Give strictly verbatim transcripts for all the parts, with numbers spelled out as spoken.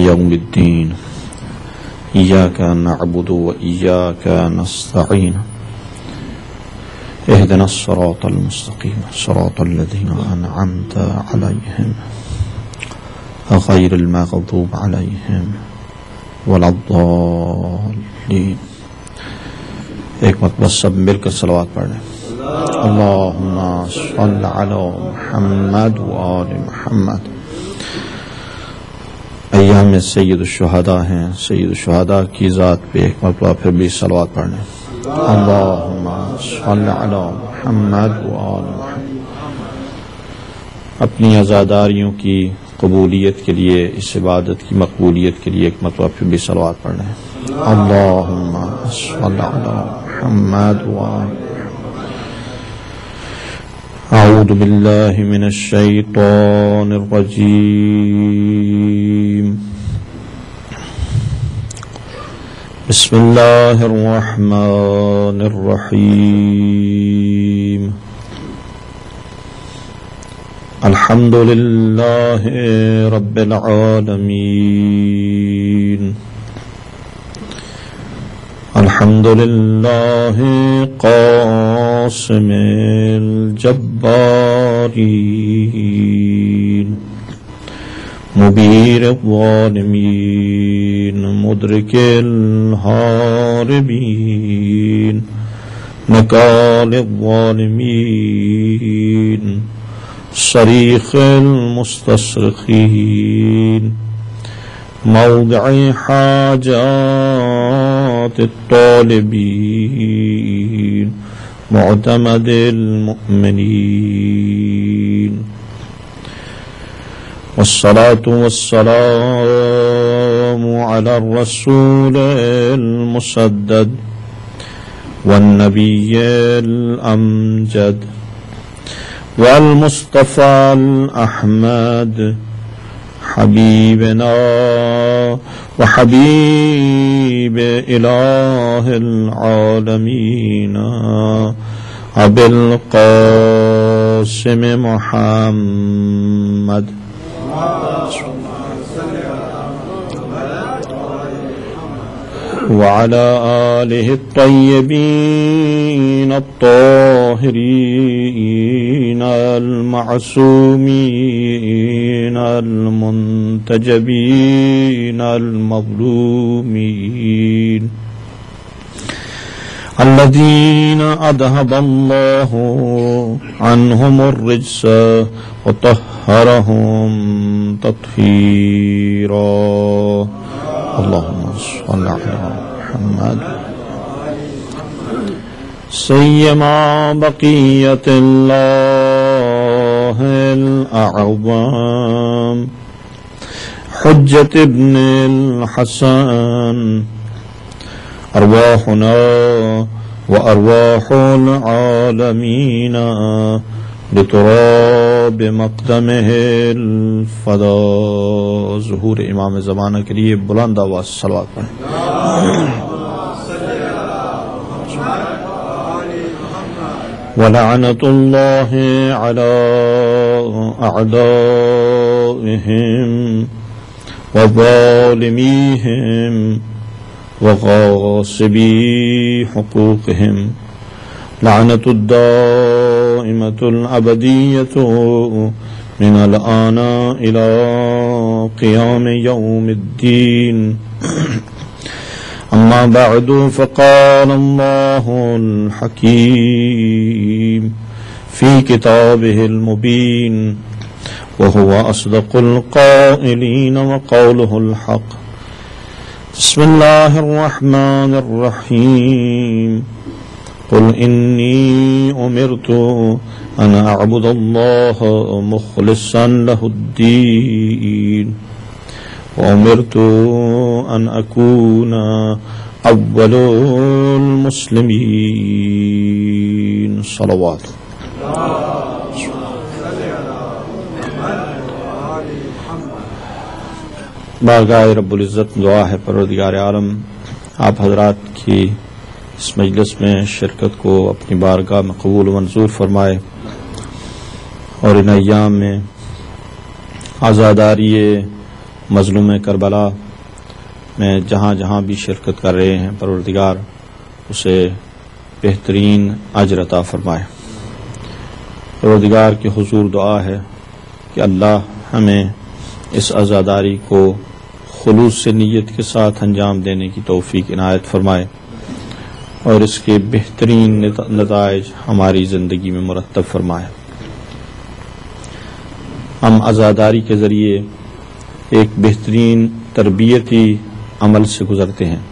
يوم الدين إياك نعبد وإياك نستعين اهدنا الصراط المستقيم صراط الذين أنعمت عليهم غير المغضوب عليهم ولا الضالين. ایک مرتبہ سب مل کر صلوات پڑھ لیں. اللہم صل علی محمد وآل محمد. ایام سید الشہداء ہیں، سید الشہداء کی ذات پہ ایک مرتبہ پھر بھی صلوات پڑھ لیں. اللہم صل علی محمد وآل محمد. اپنی عزاداریوں کی قبولیت کے لیے، اس عبادت کی مقبولیت کے لیے ایک مرتبہ پھر بھی صلوات پڑھ لیں. اللہم صل علی محمد وآل محمد. اعوذ باللہ من الشیطان الرجیم. بسم اللہ الرحمن الرحیم. الحمد للہ رب العالمین. الحمد للہ قاسم الجبارین مبیر الظالمین مدرک الہاربین نکال الظالمین صریخ المستصرخین موضع حاجات الطالبین معتمد المؤمنین. والصلاة والسلام على الرسول المسدد والنبي الأمجد والمصطفى الأحمد حبيبنا وحبيب إله العالمين أبي القاسم محمد وعلى آله الطيبين الطاهرين المعصومين المنتجبين المظلومين الذين أذهب الله عنهم الرجس وطهرهم تطهيرا. اللهم صل على محمد سيما بقية الله الأعظم حجة ابن الحسن أرواحنا وأرواح العالمين بتراب مقدمه الفدا. ظہور امام زمانہ کے لیے بلند آواز صلوات پڑھیں. وَلَعْنَةُ اللَّهِ عَلَىٰ أَعْدَائِهِمْ وَظَالِمِيهِمْ وَغَاصِبِي حُقُوقِهِمْ. لعنة الدائمة الأبدية من الآن إلى قيام يوم الدين. أما بعد فقال الله الحكيم في كتابه المبين وهو أصدق القائلين وقوله الحق. بسم الله الرحمن الرحيم. قل إني أمرت أن أعبد الله مخلصا له الدين وأمرت أن أكون أول المسلمين. صلوات. بارگاہ رب العزت دعا ہے پروردگار عالم آپ حضرات کی اس مجلس میں شرکت کو اپنی بارگاہ میں قبول و منظور فرمائے اور ان ایام میں آزاداری مظلوم کربلا میں جہاں جہاں بھی شرکت کر رہے ہیں، پروردگار اسے بہترین اجر عطا فرمائے۔ پروردگار کے حضور دعا ہے کہ اللہ ہمیں اس عزاداری کو خلوص سے نیت کے ساتھ انجام دینے کی توفیق عنایت فرمائے اور اس کے بہترین نتائج ہماری زندگی میں مرتب فرمائے۔ ہم عزاداری کے ذریعے ایک بہترین تربیتی عمل سے گزرتے ہیں۔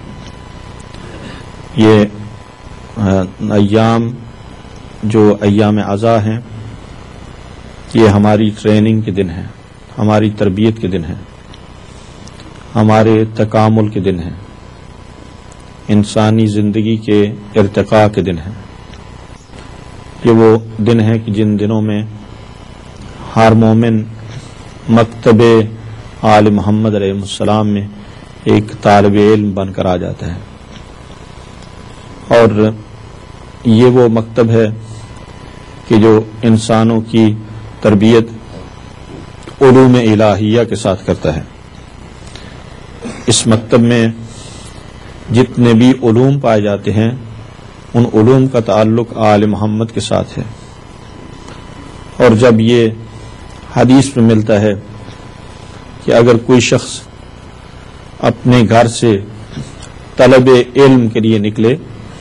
یہ ایام جو ایام عزا ہیں یہ ہماری ٹریننگ کے دن ہیں، ہماری تربیت کے دن ہیں، ہمارے تکامل کے دن ہیں، انسانی زندگی کے ارتقاء کے دن ہیں۔ یہ وہ دن ہے کہ جن دنوں میں ہر مومن مکتب آل محمد علیہ السلام میں ایک طالب علم بن کر آ جاتا ہے، اور یہ وہ مکتب ہے کہ جو انسانوں کی تربیت علوم الہیہ کے ساتھ کرتا ہے۔ اس مکتب میں جتنے بھی علوم پائے جاتے ہیں ان علوم کا تعلق آل محمد کے ساتھ ہے، اور جب یہ حدیث میں ملتا ہے کہ اگر کوئی شخص اپنے گھر سے طلب علم کے لیے نکلے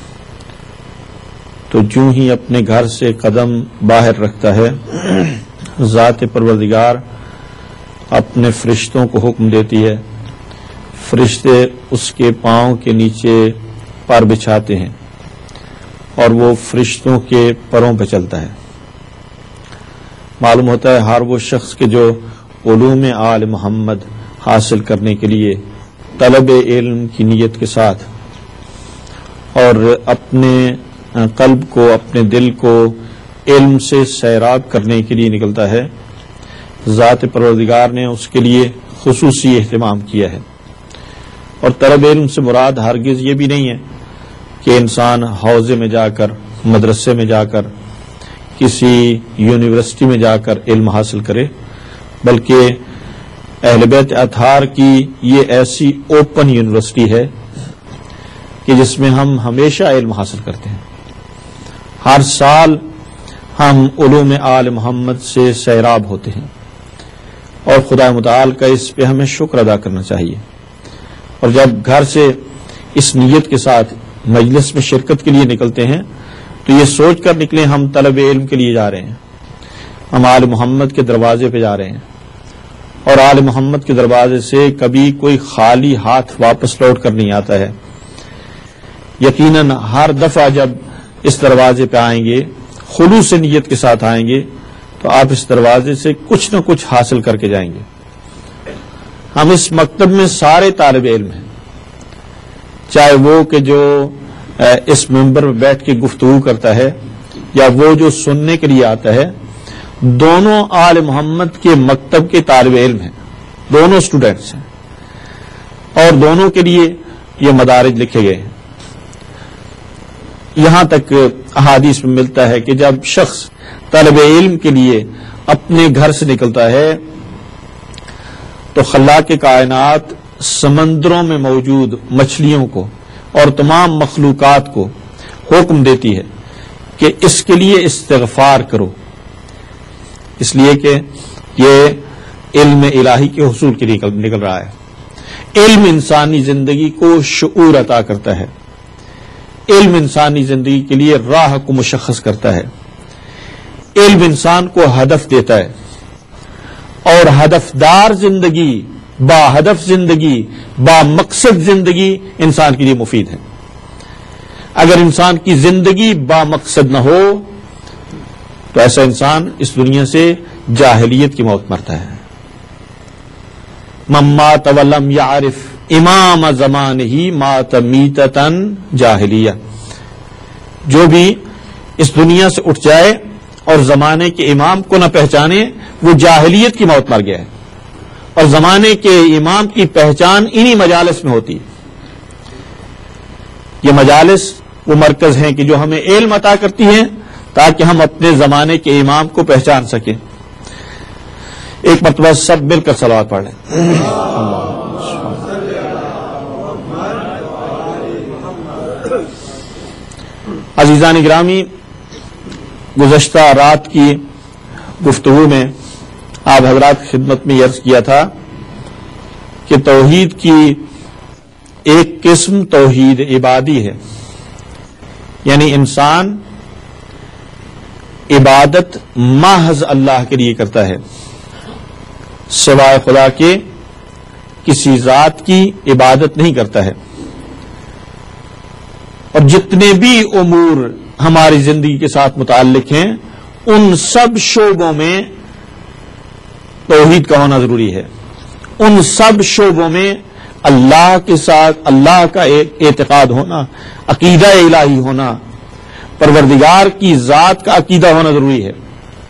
تو جو ہی اپنے گھر سے قدم باہر رکھتا ہے ذات پروردگار اپنے فرشتوں کو حکم دیتی ہے، فرشتے اس کے پاؤں کے نیچے پر بچھاتے ہیں اور وہ فرشتوں کے پروں پہ چلتا ہے۔ معلوم ہوتا ہے ہر وہ شخص کے جو علوم آل محمد حاصل کرنے کے لیے طلب علم کی نیت کے ساتھ اور اپنے قلب کو، اپنے دل کو علم سے سیراب کرنے کے لیے نکلتا ہے، ذات پروردگار نے اس کے لیے خصوصی اہتمام کیا ہے۔ اور طلب علم سے مراد ہرگز یہ بھی نہیں ہے کہ انسان حوضے میں جا کر، مدرسے میں جا کر، کسی یونیورسٹی میں جا کر علم حاصل کرے، بلکہ اہل بیت اطہار کی یہ ایسی اوپن یونیورسٹی ہے کہ جس میں ہم ہمیشہ علم حاصل کرتے ہیں۔ ہر سال ہم علوم آل محمد سے سیراب ہوتے ہیں، اور خدا متعال کا اس پہ ہمیں شکر ادا کرنا چاہیے۔ اور جب گھر سے اس نیت کے ساتھ مجلس میں شرکت کے لیے نکلتے ہیں تو یہ سوچ کر نکلیں ہم طلب علم کے لیے جا رہے ہیں، ہم آل محمد کے دروازے پہ جا رہے ہیں، اور آل محمد کے دروازے سے کبھی کوئی خالی ہاتھ واپس لوٹ کر نہیں آتا ہے۔ یقیناً ہر دفعہ جب اس دروازے پہ آئیں گے، خلوص نیت کے ساتھ آئیں گے، تو آپ اس دروازے سے کچھ نہ کچھ حاصل کر کے جائیں گے۔ ہم اس مکتب میں سارے طالب علم ہیں، چاہے وہ کہ جو اس ممبر میں بیٹھ کے گفتگو کرتا ہے یا وہ جو سننے کے لیے آتا ہے، دونوں آل محمد کے مکتب کے طالب علم ہیں، دونوں سٹوڈنٹس ہیں، اور دونوں کے لیے یہ مدارج لکھے گئے ہیں۔ یہاں تک احادیث میں ملتا ہے کہ جب شخص طلب علم کے لیے اپنے گھر سے نکلتا ہے تو خلاق کائنات سمندروں میں موجود مچھلیوں کو اور تمام مخلوقات کو حکم دیتی ہے کہ اس کے لیے استغفار کرو، اس لیے کہ یہ علم الہی کے حصول کے لیے نکل رہا ہے۔ علم انسانی زندگی کو شعور عطا کرتا ہے، علم انسانی زندگی کے لیے راہ کو مشخص کرتا ہے، علم انسان کو ہدف دیتا ہے، اور ہدفدار زندگی، با ہدف زندگی، با مقصد زندگی انسان کے لیے مفید ہے۔ اگر انسان کی زندگی با مقصد نہ ہو تو ایسا انسان اس دنیا سے جاہلیت کی موت مرتا ہے۔ من مات ولم یعرف امام زمانہ مات میتتن جاہلیہ، جو بھی اس دنیا سے اٹھ جائے اور زمانے کے امام کو نہ پہچانے وہ جاہلیت کی موت مر گیا ہے، اور زمانے کے امام کی پہچان انہی مجالس میں ہوتی ہے۔ یہ مجالس وہ مرکز ہیں کہ جو ہمیں علم عطا کرتی ہیں تاکہ ہم اپنے زمانے کے امام کو پہچان سکیں۔ ایک مرتبہ سب مل کر صلوات پڑھ لیں. عزیزان گرامی، گزشتہ رات کی گفتگو میں آپ حضرات کی خدمت میں عرض کیا تھا کہ توحید کی ایک قسم توحید عبادی ہے، یعنی انسان عبادت محض اللہ کے لیے کرتا ہے، سوائے خدا کے کسی ذات کی عبادت نہیں کرتا ہے. اور جتنے بھی امور ہماری زندگی کے ساتھ متعلق ہیں ان سب شعبوں میں توحید کا ہونا ضروری ہے. ان سب شعبوں میں اللہ کے ساتھ اللہ کا اعتقاد ہونا، عقیدہ الہی ہونا، پروردگار کی ذات کا عقیدہ ہونا ضروری ہے.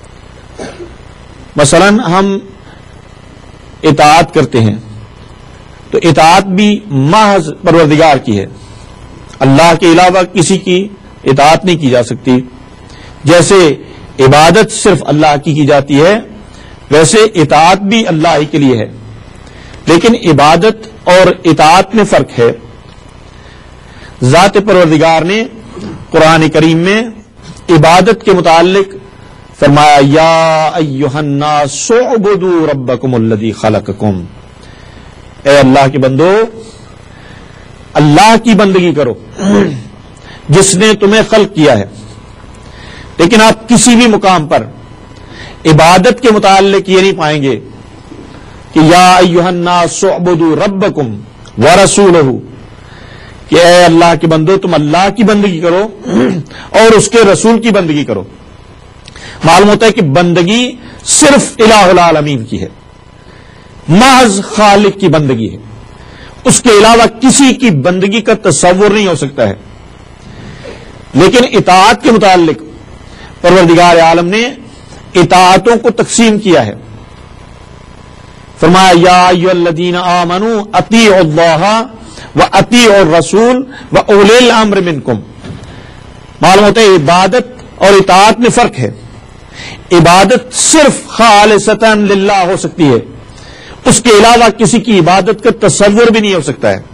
مثلا ہم اطاعت کرتے ہیں تو اطاعت بھی محض پروردگار کی ہے، اللہ کے علاوہ کسی کی اطاعت نہیں کی جا سکتی. جیسے عبادت صرف اللہ کی کی جاتی ہے ویسے اطاعت بھی اللہ ہی کے لیے ہے. لیکن عبادت اور اطاعت میں فرق ہے. ذات پروردگار نے قرآن کریم میں عبادت کے متعلق فرمایا یا ایھا الناس اعبدوا ربکم الذی خلقکم، اے اللہ کے بندو اللہ کی بندگی کرو جس نے تمہیں خلق کیا ہے. لیکن آپ کسی بھی مقام پر عبادت کے متعلق یہ نہیں پائیں گے کہ یا ایھا الناس اعبدوا ربکم ورسولہ، کہ اے اللہ کے بندو تم اللہ کی بندگی کرو اور اس کے رسول کی بندگی کرو. معلوم ہوتا ہے کہ بندگی صرف الہ العالمین کی ہے، محض خالق کی بندگی ہے، اس کے علاوہ کسی کی بندگی کا تصور نہیں ہو سکتا ہے. لیکن اطاعت کے متعلق پروردگار عالم نے اطاعتوں کو تقسیم کیا ہے. فرمایا یا ایھا الذین آمنوا اطیعوا اللہ واطیعوا الرسول واولی الامر منکم. معلوم ہوتا ہے عبادت اور اطاعت میں فرق ہے. عبادت صرف خالصتاً للہ ہو سکتی ہے، اس کے علاوہ کسی کی عبادت کا تصور بھی نہیں ہو سکتا ہے.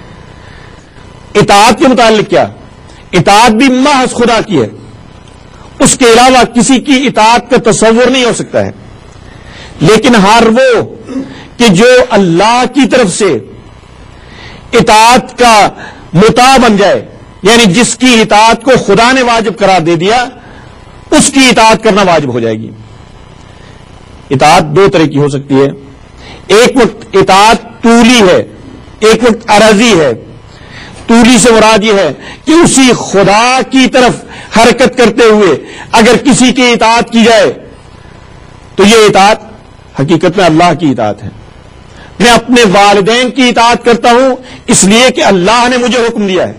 اطاعت کے متعلق کیا؟ اطاعت بھی محض خدا کی ہے، اس کے علاوہ کسی کی اطاعت کا تصور نہیں ہو سکتا ہے. لیکن ہر وہ کہ جو اللہ کی طرف سے اطاعت کا مطاع بن جائے، یعنی جس کی اطاعت کو خدا نے واجب قرار دے دیا اس کی اطاعت کرنا واجب ہو جائے گی. اطاعت دو طرح کی ہو سکتی ہے. ایک وقت اطاعت طولی ہے، ایک وقت عرضی ہے. طولی سے مراد یہ ہے کہ اسی خدا کی طرف حرکت کرتے ہوئے اگر کسی کی اطاعت کی جائے تو یہ اطاعت حقیقت میں اللہ کی اطاعت ہے. میں اپنے والدین کی اطاعت کرتا ہوں اس لیے کہ اللہ نے مجھے حکم دیا ہے.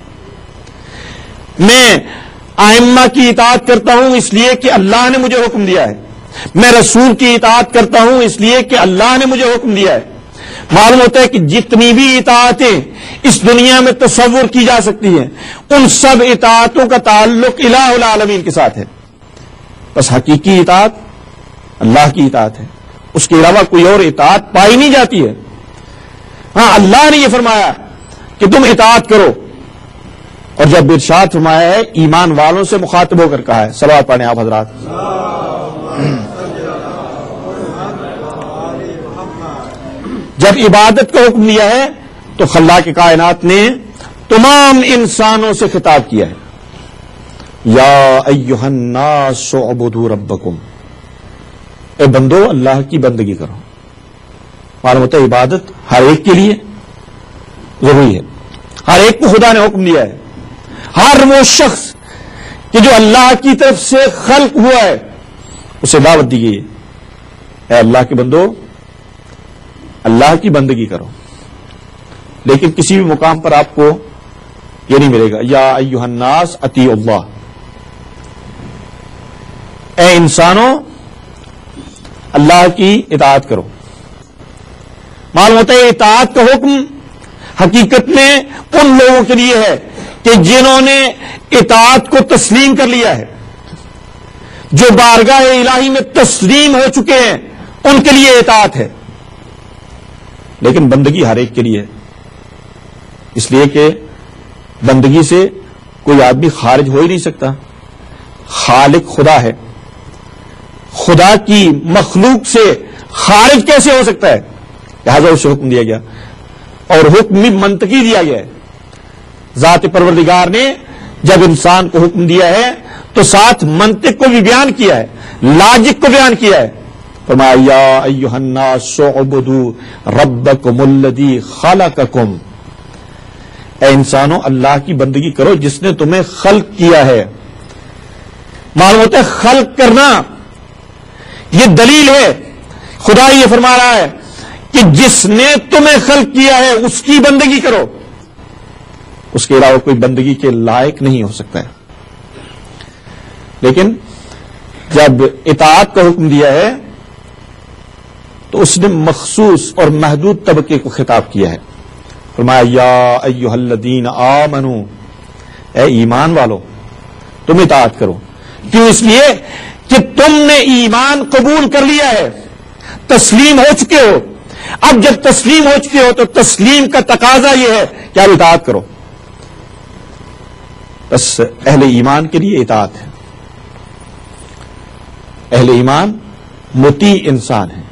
میں ائمہ کی اطاعت کرتا ہوں اس لیے کہ اللہ نے مجھے حکم دیا ہے. میں رسول کی اطاعت کرتا ہوں اس لیے کہ اللہ نے مجھے حکم دیا ہے. معلوم ہوتا ہے کہ جتنی بھی اطاعتیں اس دنیا میں تصور کی جا سکتی ہیں ان سب اطاعتوں کا تعلق الہ العالمین کے ساتھ ہے. بس حقیقی اطاعت اللہ کی اطاعت ہے، اس کے علاوہ کوئی اور اطاعت پائی نہیں جاتی ہے. ہاں اللہ نے یہ فرمایا کہ تم اطاعت کرو، اور جب ارشاد فرمایا ہے ایمان والوں سے مخاطب ہو کر کہا ہے. صلوات پڑھیں آپ حضرات. جب عبادت کا حکم دیا ہے تو خلاق کائنات نے تمام انسانوں سے خطاب کیا ہے یا ایھا الناس اعبدوا ربکم، اے بندو اللہ کی بندگی کرو. معلوم ہوتا ہے عبادت ہر ایک کے لیے ضروری ہے، ہر ایک کو خدا نے حکم دیا ہے. ہر وہ شخص کہ جو اللہ کی طرف سے خلق ہوا ہے اسے دعوت دی گئی ہے اے اللہ کے بندو اللہ کی بندگی کرو. لیکن کسی بھی مقام پر آپ کو یہ نہیں ملے گا یا ایھا الناس اطیعوا اللہ، اے انسانوں اللہ کی اطاعت کرو. معلوم ہوتا ہے اطاعت کا حکم حقیقت میں ان لوگوں کے لیے ہے کہ جنہوں نے اطاعت کو تسلیم کر لیا ہے، جو بارگاہ الہی میں تسلیم ہو چکے ہیں ان کے لیے اطاعت ہے، لیکن بندگی ہر ایک کے لیے ہے، اس لیے کہ بندگی سے کوئی آدمی خارج ہو ہی نہیں سکتا. خالق خدا ہے، خدا کی مخلوق سے خارج کیسے ہو سکتا ہے؟ لہذا اسے حکم دیا گیا، اور حکم بھی منطقی دیا گیا ہے. ذات پروردگار نے جب انسان کو حکم دیا ہے تو ساتھ منطق کو بھی بیان کیا ہے، لاجک کو بیان کیا ہے. فرمایا یا ایھا الناس اعبدوا ربکم الذی خلقکم، اے انسانوں اللہ کی بندگی کرو جس نے تمہیں خلق کیا ہے. معلوم ہوتا ہے خلق کرنا یہ دلیل ہے. خدا یہ فرما رہا ہے کہ جس نے تمہیں خلق کیا ہے اس کی بندگی کرو، اس کے علاوہ کوئی بندگی کے لائق نہیں ہو سکتا ہے. لیکن جب اطاعت کا حکم دیا ہے تو اس نے مخصوص اور محدود طبقے کو خطاب کیا ہے. فرمایا یا ایھا الذین آمنوا، اے ایمان والو تم اطاعت کرو. کیوں؟ اس لیے کہ تم نے ایمان قبول کر لیا ہے، تسلیم ہو چکے ہو. اب جب تسلیم ہو چکے ہو تو تسلیم کا تقاضا یہ ہے کہ آپ اطاعت کرو. بس اہل ایمان کے لیے اطاعت ہے. اہل ایمان مطیع انسان ہے.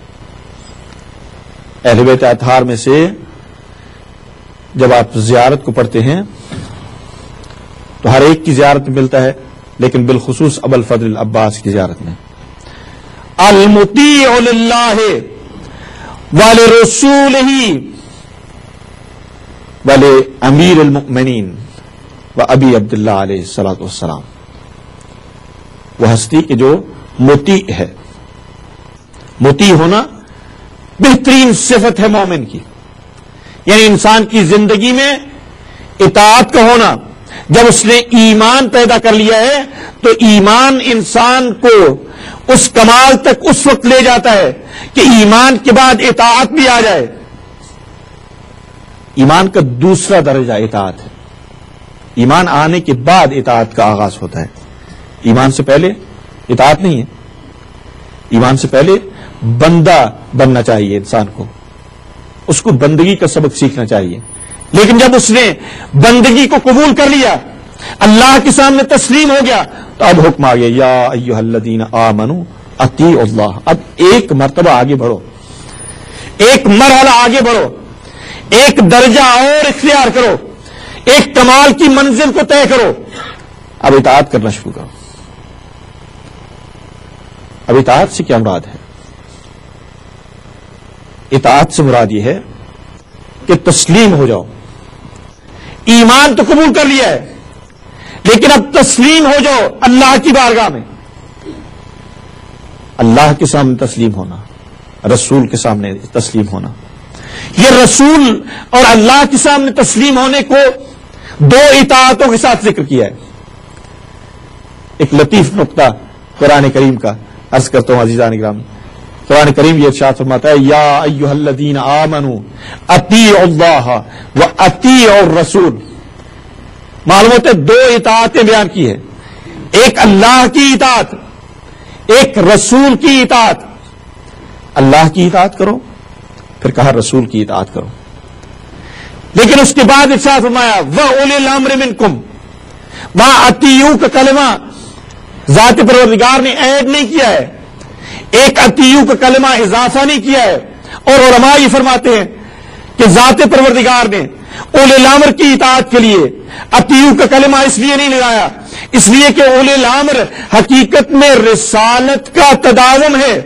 اہل بیت اطہار میں سے جب آپ زیارت کو پڑھتے ہیں تو ہر ایک کی زیارت میں ملتا ہے، لیکن بالخصوص ابو الفضل العباس کی زیارت میں المطیع للہ ولرسولہ ولامیر المؤمنین و ابی عبداللہ علیہ الصلوۃ والسلام. وہ ہستی کہ جو مطیع ہے. مطیع ہونا بہترین صفت ہے مومن کی، یعنی انسان کی زندگی میں اطاعت کا ہونا. جب اس نے ایمان پیدا کر لیا ہے تو ایمان انسان کو اس کمال تک اس وقت لے جاتا ہے کہ ایمان کے بعد اطاعت بھی آ جائے. ایمان کا دوسرا درجہ اطاعت ہے. ایمان آنے کے بعد اطاعت کا آغاز ہوتا ہے. ایمان سے پہلے اطاعت نہیں ہے. ایمان سے پہلے بندہ بننا چاہیے انسان کو، اس کو بندگی کا سبق سیکھنا چاہیے. لیکن جب اس نے بندگی کو قبول کر لیا، اللہ کے سامنے تسلیم ہو گیا، تو اب حکم آ گیا یا ایھا الذین آمنوا اطیعوا اللہ. اب ایک مرتبہ آگے بڑھو، ایک مرحلہ آگے بڑھو، ایک درجہ اور اختیار کرو، ایک کمال کی منزل کو طے کرو. اب اطاعت کرنا شروع کرو. اب اطاعت سے کیا مراد ہے؟ اطاعت سے مراد یہ ہے کہ تسلیم ہو جاؤ. ایمان تو قبول کر لیا ہے، لیکن اب تسلیم ہو جاؤ اللہ کی بارگاہ میں. اللہ کے سامنے تسلیم ہونا، رسول کے سامنے تسلیم ہونا. یہ رسول اور اللہ کے سامنے تسلیم ہونے کو دو اطاعتوں کے ساتھ ذکر کیا ہے. ایک لطیف نقطہ قرآن کریم کا عرض کرتا ہوں عزیزان گرامی. قرآن کریم یہ ارشاد فرماتا ہے یا ایھا الذین آمنوا اطیعوا اللہ و اطیعوا الرسول. معلوم ہوتا ہے دو اطاعتیں بیان کی ہے، ایک اللہ کی اطاعت، ایک رسول کی اطاعت. اللہ کی اطاعت کرو، پھر کہا رسول کی اطاعت کرو. لیکن اس کے بعد ارشاد فرمایا وَأُولِي الْأَمْرِ مِنْكُمْ. وہاں اطیعوا کا کلمہ ذات پروردگار نے ایڈ نہیں کیا ہے، ایک اطیعوا کا کلمہ اضافہ نہیں کیا ہے. اور علماء یہ فرماتے ہیں کہ ذات پروردگار نے اولی الامر کی اطاعت کے لیے اطیعوا کا کلمہ اس لیے نہیں لگایا، اس لیے کہ اولی الامر حقیقت میں رسالت کا تداوم ہے.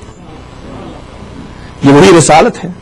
یہ وہی رسالت ہے.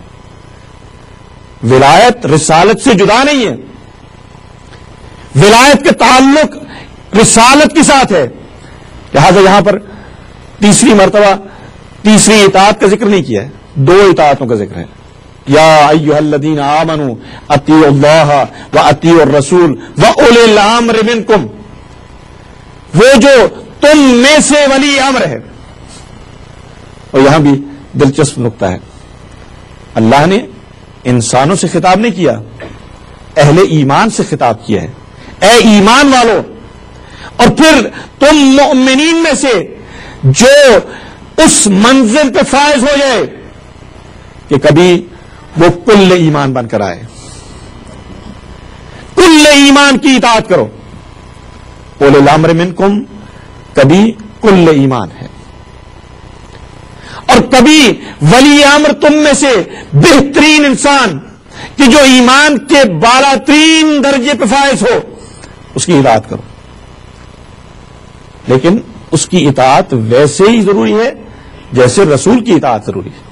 ولایت رسالت سے جدا نہیں ہے. ولایت کا تعلق رسالت کے ساتھ ہے. لہذا یہاں پر تیسری مرتبہ تیسری اطاعت کا ذکر نہیں کیا ہے، دو اطاعتوں کا ذکر ہے. یا ایھا الذین آمنوا اطیعوا اللہ و اطیعوا الرسول و اولی الامر منکم. وہ جو تم میں سے ولی امر ہے. اور یہاں بھی دلچسپ نقطہ ہے، اللہ نے انسانوں سے خطاب نہیں کیا، اہل ایمان سے خطاب کیا ہے. اے ایمان والو. اور پھر تم مؤمنین میں سے جو اس منزل پہ فائز ہو جائے کہ کبھی وہ کل ایمان بن کر آئے. کل ایمان کی اطاعت کرو. اولو الامر منکم کبھی کل ایمان ہے، اور کبھی ولی امر تم میں سے بہترین انسان کہ جو ایمان کے بالا ترین درجے پہ فائز ہو، اس کی اطاعت کرو. لیکن اس کی اطاعت ویسے ہی ضروری ہے جیسے رسول کی اطاعت ضروری ہے.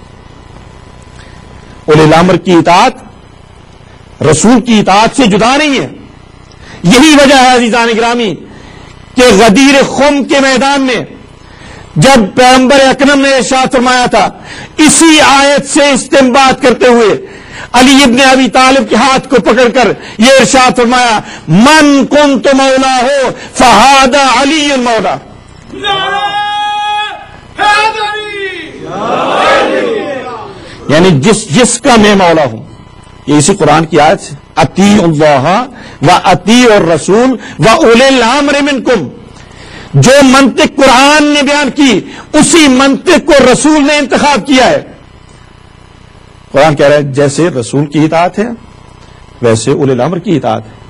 اولی الامر کی اطاعت رسول کی اطاعت سے جدا نہیں ہے. یہی وجہ ہے عزیزان گرامی کہ غدیر خم کے میدان میں جب پیغمبر اکرم نے ارشاد فرمایا تھا، اسی آیت سے استنباط کرتے ہوئے علی ابن ابی طالب کے ہاتھ کو پکڑ کر یہ ارشاد فرمایا، من کنت مولا ہو فہذا علی المولا. یعنی جس جس کا میں مولا ہوں، یہ اسی قرآن کی آیت سے، اطیعوا اللہ و اطیعوا الرسول و اولی الامر منکم. جو منطق قرآن نے بیان کی اسی منطق کو رسول نے انتخاب کیا ہے. قرآن کہہ رہا ہے جیسے رسول کی اطاعت ہے ویسے اولی الامر کی اطاعت ہے.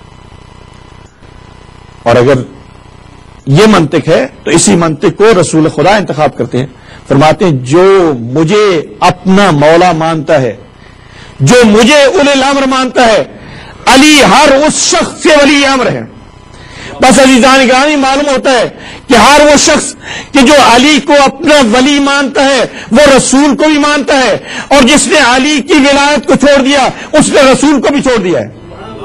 اور اگر یہ منطق ہے تو اسی منطق کو رسول خدا انتخاب کرتے ہیں. فرماتے ہیں جو مجھے اپنا مولا مانتا ہے، جو مجھے اولی الامر مانتا ہے، علی ہر اس شخص سے ولی امر ہے. بس عزیزان گرامی معلوم ہوتا ہے کہ ہر وہ شخص کہ جو علی کو اپنا ولی مانتا ہے وہ رسول کو بھی مانتا ہے، اور جس نے علی کی ولایت کو چھوڑ دیا اس نے رسول کو بھی چھوڑ دیا ہے.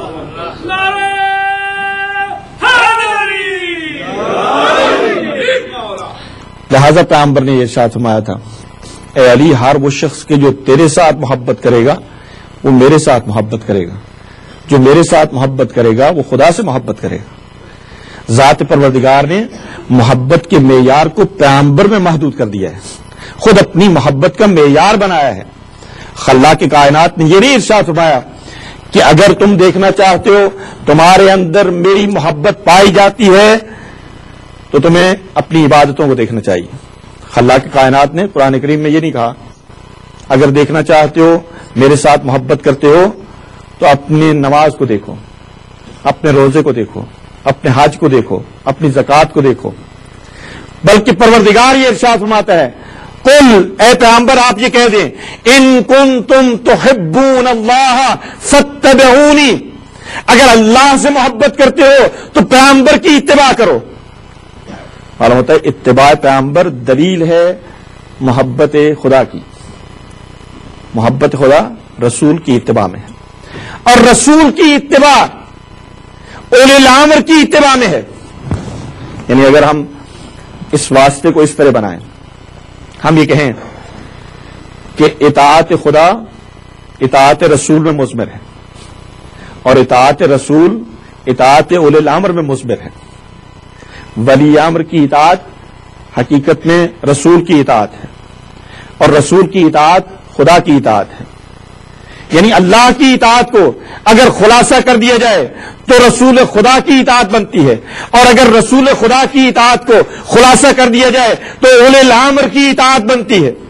لہذا پیغمبر نے یہ ارشاد فرمایا تھا، اے علی ہر وہ شخص کے جو تیرے ساتھ محبت کرے گا وہ میرے ساتھ محبت کرے گا، جو میرے ساتھ محبت کرے گا وہ خدا سے محبت کرے گا. ذات پروردگار نے محبت کے معیار کو پیغمبر میں محدود کر دیا ہے، خود اپنی محبت کا معیار بنایا ہے. خلاق کائنات نے یہ نہیں ارشاد فرمایا کہ اگر تم دیکھنا چاہتے ہو تمہارے اندر میری محبت پائی جاتی ہے تو تمہیں اپنی عبادتوں کو دیکھنا چاہیے. خلاق کائنات نے قرآن کریم میں یہ نہیں کہا اگر دیکھنا چاہتے ہو میرے ساتھ محبت کرتے ہو تو اپنی نماز کو دیکھو، اپنے روزے کو دیکھو، اپنے حج کو دیکھو، اپنی زکوٰۃ کو دیکھو. بلکہ پروردگار یہ ارشاد فرماتا ہے، قل اے پیغمبر آپ یہ کہہ دیں، ان کنتم تحبون اللہ فاتبعونی، اگر اللہ سے محبت کرتے ہو تو پیغمبر کی اتباع کرو. معلوم ہوتا ہے اتباع پیغمبر دلیل ہے محبت خدا کی. محبت خدا رسول کی اتباع میں ہے، اور رسول کی اتباع اولی الامر کی اتباع میں ہے. یعنی اگر ہم اس واسطے کو اس طرح بنائیں، ہم یہ کہیں کہ اطاعت خدا اطاعت رسول میں مثمر ہے اور اطاعت رسول اطاعت اولی الامر میں مثمر ہے. ولی امر کی اطاعت حقیقت میں رسول کی اطاعت ہے، اور رسول کی اطاعت خدا کی اطاعت ہے. یعنی اللہ کی اطاعت کو اگر خلاصہ کر دیا جائے تو رسول خدا کی اطاعت بنتی ہے، اور اگر رسول خدا کی اطاعت کو خلاصہ کر دیا جائے تو اولی الامر کی اطاعت بنتی ہے.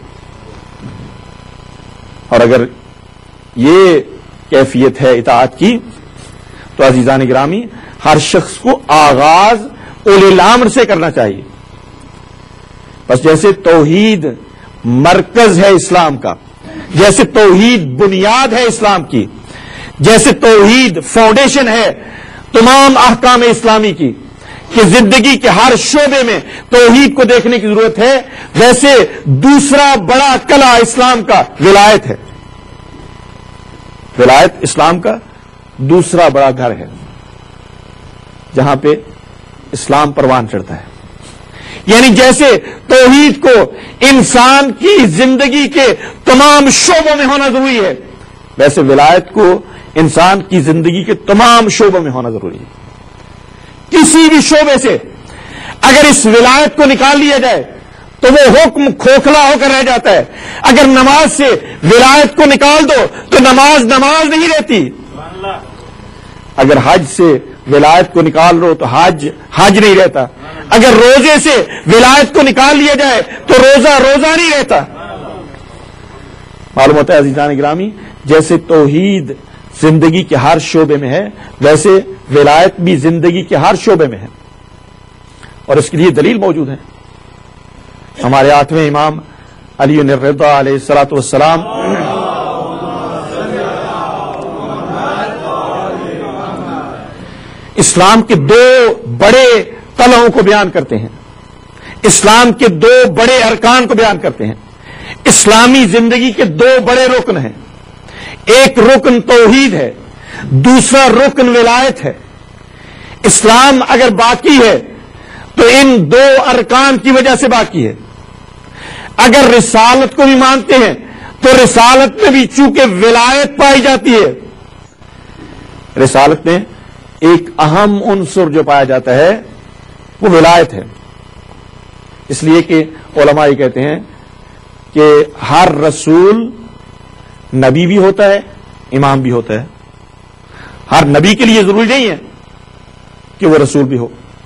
اور اگر یہ کیفیت ہے اطاعت کی تو عزیزان گرامی ہر شخص کو آغاز اولی الامر سے کرنا چاہیے. بس جیسے توحید مرکز ہے اسلام کا، جیسے توحید بنیاد ہے اسلام کی، جیسے توحید فاؤنڈیشن ہے تمام احکام اسلامی کی کہ زندگی کے ہر شعبے میں توحید کو دیکھنے کی ضرورت ہے، ویسے دوسرا بڑا قلعہ اسلام کا ولایت ہے. ولایت اسلام کا دوسرا بڑا گھر ہے جہاں پہ اسلام پروان چڑھتا ہے. یعنی جیسے توحید کو انسان کی زندگی کے تمام شعبوں میں ہونا ضروری ہے، ویسے ولایت کو انسان کی زندگی کے تمام شعبوں میں ہونا ضروری ہے. کسی بھی شعبے سے اگر اس ولایت کو نکال لیا جائے تو وہ حکم کھوکھلا ہو کر رہ جاتا ہے. اگر نماز سے ولایت کو نکال دو تو نماز نماز نہیں رہتی. اگر حج سے ولایت کو نکال لو تو حج حج نہیں رہتا. اگر روزے سے ولایت کو نکال لیا جائے تو روزہ روزہ نہیں رہتا. معلوم ہوتا ہے عزیزان گرامی، جیسے توحید زندگی کے ہر شعبے میں ہے، ویسے ولایت بھی زندگی کے ہر شعبے میں ہے، اور اس کے لیے دلیل موجود ہے. ہمارے آٹھویں امام علی الرضا علیہ الصلوۃ والسلام اسلام کے دو بڑے تلوں کو بیان کرتے ہیں، اسلام کے دو بڑے ارکان کو بیان کرتے ہیں. اسلامی زندگی کے دو بڑے رکن ہیں، ایک رکن توحید ہے، دوسرا رکن ولایت ہے. اسلام اگر باقی ہے تو ان دو ارکان کی وجہ سے باقی ہے. اگر رسالت کو بھی مانتے ہیں تو رسالت میں بھی چونکہ ولایت پائی جاتی ہے، رسالت میں ایک اہم عنصر جو پایا جاتا ہے وہ ولایت ہے. اس لیے کہ علماء یہ کہتے ہیں کہ ہر رسول نبی بھی ہوتا ہے، امام بھی ہوتا ہے. ہر نبی کے لیے ضروری نہیں ہے کہ وہ رسول بھی ہو.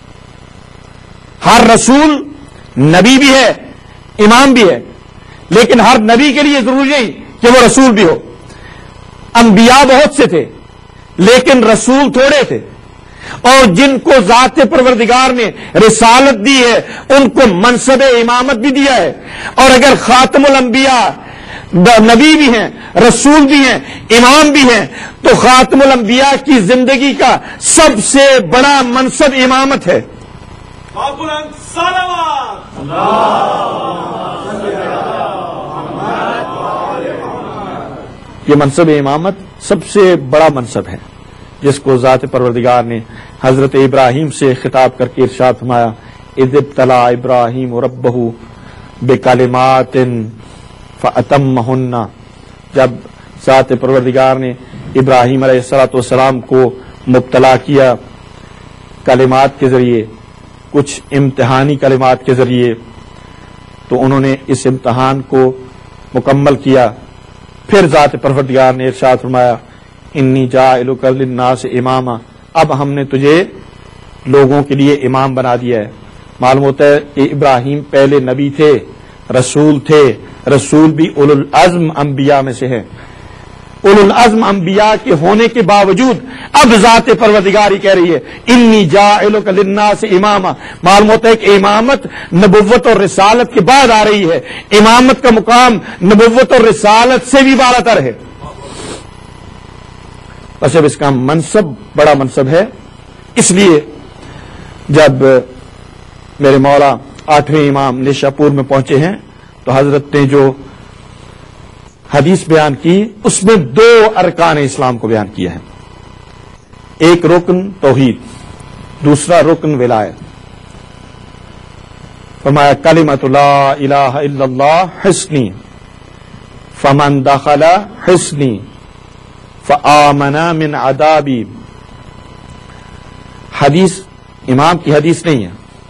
ہر رسول نبی بھی ہے، امام بھی ہے، لیکن ہر نبی کے لیے ضروری نہیں کہ وہ رسول بھی ہو. انبیاء بہت سے تھے لیکن رسول تھوڑے تھے، اور جن کو ذات پروردگار نے رسالت دی ہے ان کو منصب امامت بھی دیا ہے. اور اگر خاتم الانبیاء نبی بھی ہیں، رسول بھی ہیں، امام بھی ہیں، تو خاتم الانبیاء کی زندگی کا سب سے بڑا منصب امامت ہے. یہ منصب امامت سب سے بڑا منصب ہے، جس کو ذات پروردگار نے حضرت ابراہیم سے خطاب کر کے ارشاد فرمایا، اذ ابتلی ابراہیم ربہ بکلمات فاتمہن. جب ذات پروردگار نے ابراہیم علیہ الصلوۃ والسلام کو مبتلا کیا کلمات کے ذریعے، کچھ امتحانی کلمات کے ذریعے، تو انہوں نے اس امتحان کو مکمل کیا. پھر ذات پروردگار نے ارشاد فرمایا، انی جاعلک للناس اماما، اب ہم نے تجھے لوگوں کے لیے امام بنا دیا ہے. معلوم ہوتا ہے کہ ابراہیم پہلے نبی تھے، رسول تھے، رسول بھی اولو العزم انبیاء میں سے ہے. اولو العزم انبیاء کے ہونے کے باوجود اب ذات پروردگاری کہہ رہی ہے انی جاعلک للناس اماما. معلوم ہوتا ہے کہ امامت نبوت اور رسالت کے بعد آ رہی ہے. امامت کا مقام نبوت اور رسالت سے بھی بالا تر ہے. بس اب اس کا منصب بڑا منصب ہے. اس لیے جب میرے مولا آٹھویں امام نیشا پور میں پہنچے ہیں تو حضرت نے جو حدیث بیان کی اس میں دو ارکان اسلام کو بیان کیا ہے. ایک رکن توحید، دوسرا رکن ولایت. فرمایا کلمۃ لا الہ الا اللہ حصنی فمن دخل حصنی فآمن من عذابی. حدیث امام کی حدیث نہیں ہے،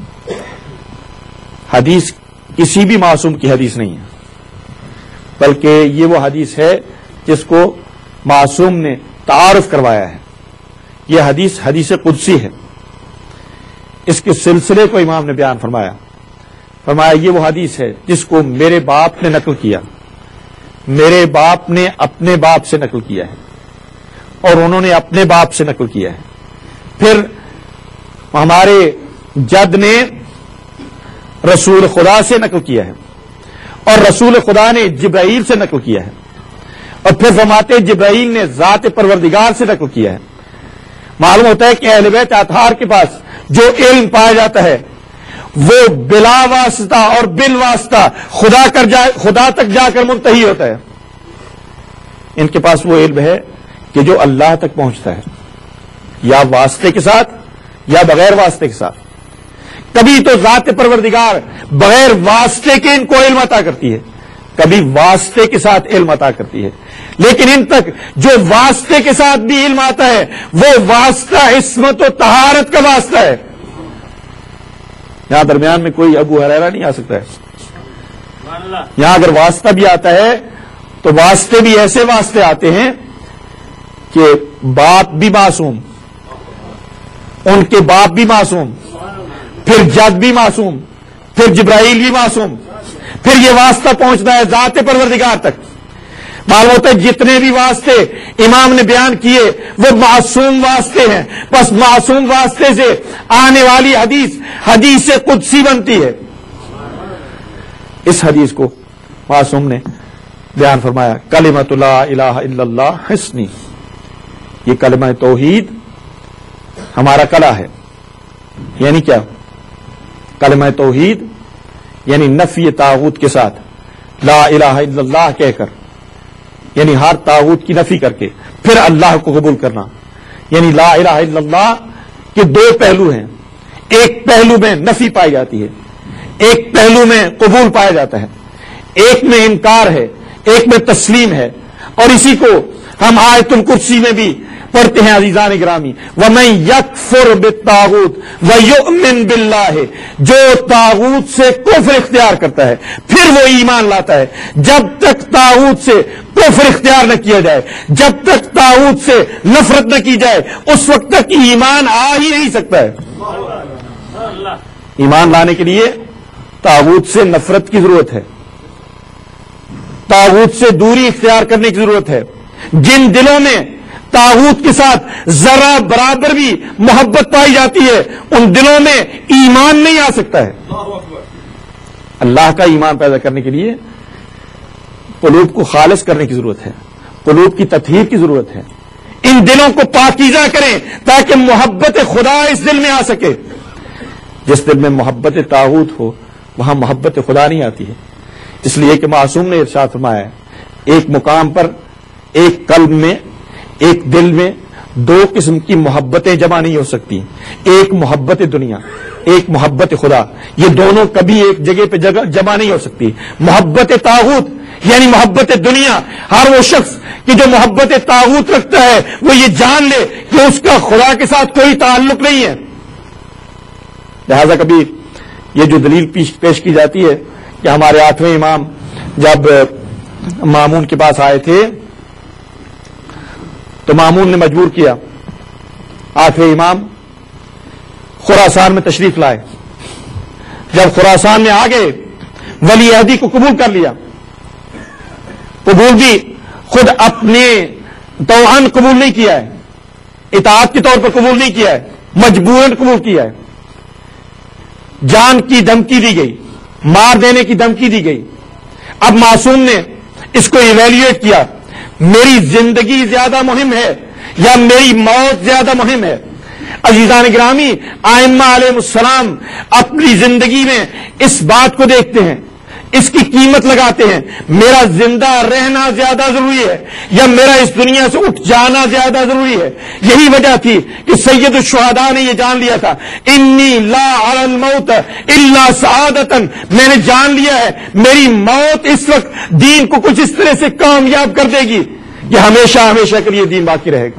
حدیث کسی بھی معصوم کی حدیث نہیں ہے، بلکہ یہ وہ حدیث ہے جس کو معصوم نے تعارف کروایا ہے. یہ حدیث حدیث قدسی ہے. اس کے سلسلے کو امام نے بیان فرمایا. فرمایا یہ وہ حدیث ہے جس کو میرے باپ نے نقل کیا، میرے باپ نے اپنے باپ سے نقل کیا ہے، اور انہوں نے اپنے باپ سے نقل کیا ہے. پھر ہمارے جد نے رسول خدا سے نقل کیا ہے، اور رسول خدا نے جبرائیل سے نقل کیا ہے، اور پھر فرماتے جبرائیل نے ذات پروردگار سے نقل کیا ہے. معلوم ہوتا ہے کہ اہل بیت اطہار کے پاس جو علم پایا جاتا ہے وہ بلا واسطہ اور بال واسطہ خدا کر جائے خدا تک جا کر منتہی ہوتا ہے. ان کے پاس وہ علم ہے کہ جو اللہ تک پہنچتا ہے، یا واسطے کے ساتھ یا بغیر واسطے کے ساتھ. کبھی تو ذات پروردگار بغیر واسطے کے ان کو علم عطا کرتی ہے، کبھی واسطے کے ساتھ علم عطا کرتی ہے، لیکن ان تک جو واسطے کے ساتھ بھی علم آتا ہے وہ واسطہ عصمت و طہارت کا واسطہ ہے. یہاں درمیان میں کوئی ابو ہریرہ نہیں آ سکتا ہے. یہاں اگر واسطہ بھی آتا ہے تو واسطے بھی ایسے واسطے آتے ہیں کہ باپ بھی معصوم، ان کے باپ بھی معصوم، پھر جد بھی معصوم، پھر جبرائیل بھی معصوم، پھر یہ واسطہ پہنچتا ہے ذات پروردگار تک۔ معلوم ہوتا ہے جتنے بھی واسطے امام نے بیان کیے وہ معصوم واسطے ہیں، بس معصوم واسطے سے آنے والی حدیث حدیث قدسی بنتی ہے۔ اس حدیث کو معصوم نے بیان فرمایا، کلمۃ لا الہ الا اللہ حصنی، یہ کلمہ توحید ہمارا کلا ہے۔ یعنی کیا؟ کلمہ توحید یعنی نفی طاغوت کے ساتھ لا الہ الا اللہ کہہ کر، یعنی ہر طاغوت کی نفی کر کے پھر اللہ کو قبول کرنا۔ یعنی لا الہ الا اللہ کے دو پہلو ہیں، ایک پہلو میں نفی پائی جاتی ہے، ایک پہلو میں قبول پایا جاتا ہے، ایک میں انکار ہے، ایک میں تسلیم ہے۔ اور اسی کو ہم آیت الکرسی میں بھی پڑھتے ہیں عزیزان گرامی، وَمَن يَكْفُرْ بِالطَّاغُوتِ وَيُؤْمِنْ بِاللَّهِ، جو طاغوت سے کفر اختیار کرتا ہے پھر وہ ایمان لاتا ہے۔ جب تک طاغوت سے کفر اختیار نہ کیا جائے، جب تک طاغوت سے نفرت نہ کی جائے، اس وقت تک ایمان آ ہی نہیں سکتا ہے۔ ایمان لانے کے لیے طاغوت سے نفرت کی ضرورت ہے، طاغوت سے دوری اختیار کرنے کی ضرورت ہے۔ جن دلوں میں طاغوت کے ساتھ ذرا برابر بھی محبت پائی جاتی ہے ان دلوں میں ایمان نہیں آ سکتا ہے۔ اللہ کا ایمان پیدا کرنے کے لیے قلوب کو خالص کرنے کی ضرورت ہے، قلوب کی تطہیر کی ضرورت ہے۔ ان دلوں کو پاکیزہ کریں تاکہ محبت خدا اس دل میں آ سکے۔ جس دل میں محبت طاغوت ہو وہاں محبت خدا نہیں آتی ہے۔ اس لیے کہ معصوم نے ارشاد فرمایا ہے، ایک مقام پر ایک قلب میں ایک دل میں دو قسم کی محبتیں جمع نہیں ہو سکتی، ایک محبت دنیا، ایک محبت خدا، یہ دونوں کبھی ایک جگہ پہ جگہ جمع نہیں ہو سکتی۔ محبت طاغوت یعنی محبت دنیا، ہر وہ شخص کہ جو محبت طاغوت رکھتا ہے وہ یہ جان لے کہ اس کا خدا کے ساتھ کوئی تعلق نہیں ہے۔ لہذا کبھی یہ جو دلیل پیش پیش کی جاتی ہے کہ ہمارے آٹھویں امام جب مامون کے پاس آئے تھے تو مامون نے مجبور کیا، آٹھویں امام خراسان میں تشریف لائے۔ جب خراسان میں آ گئے ولی عہدی کو قبول کر لیا، قبول بھی خود اپنے توان قبول نہیں کیا ہے، اطاعت کے طور پر قبول نہیں کیا ہے، مجبوراً قبول کیا ہے۔ جان کی دھمکی دی گئی، مار دینے کی دھمکی دی گئی۔ اب معصوم نے اس کو ایویلیویٹ کیا، میری زندگی زیادہ مہم ہے یا میری موت زیادہ مہم ہے؟ عزیزان گرامی، ائمہ علیہ السلام اپنی زندگی میں اس بات کو دیکھتے ہیں، اس کی قیمت لگاتے ہیں، میرا زندہ رہنا زیادہ ضروری ہے یا میرا اس دنیا سے اٹھ جانا زیادہ ضروری ہے؟ یہی وجہ تھی کہ سید الشہداء نے یہ جان لیا تھا، انی لا اری الموت الا سعادتن، میں نے جان لیا ہے میری موت اس وقت دین کو کچھ اس طرح سے کامیاب کر دے گی کہ ہمیشہ ہمیشہ کے لیے دین باقی رہے گا۔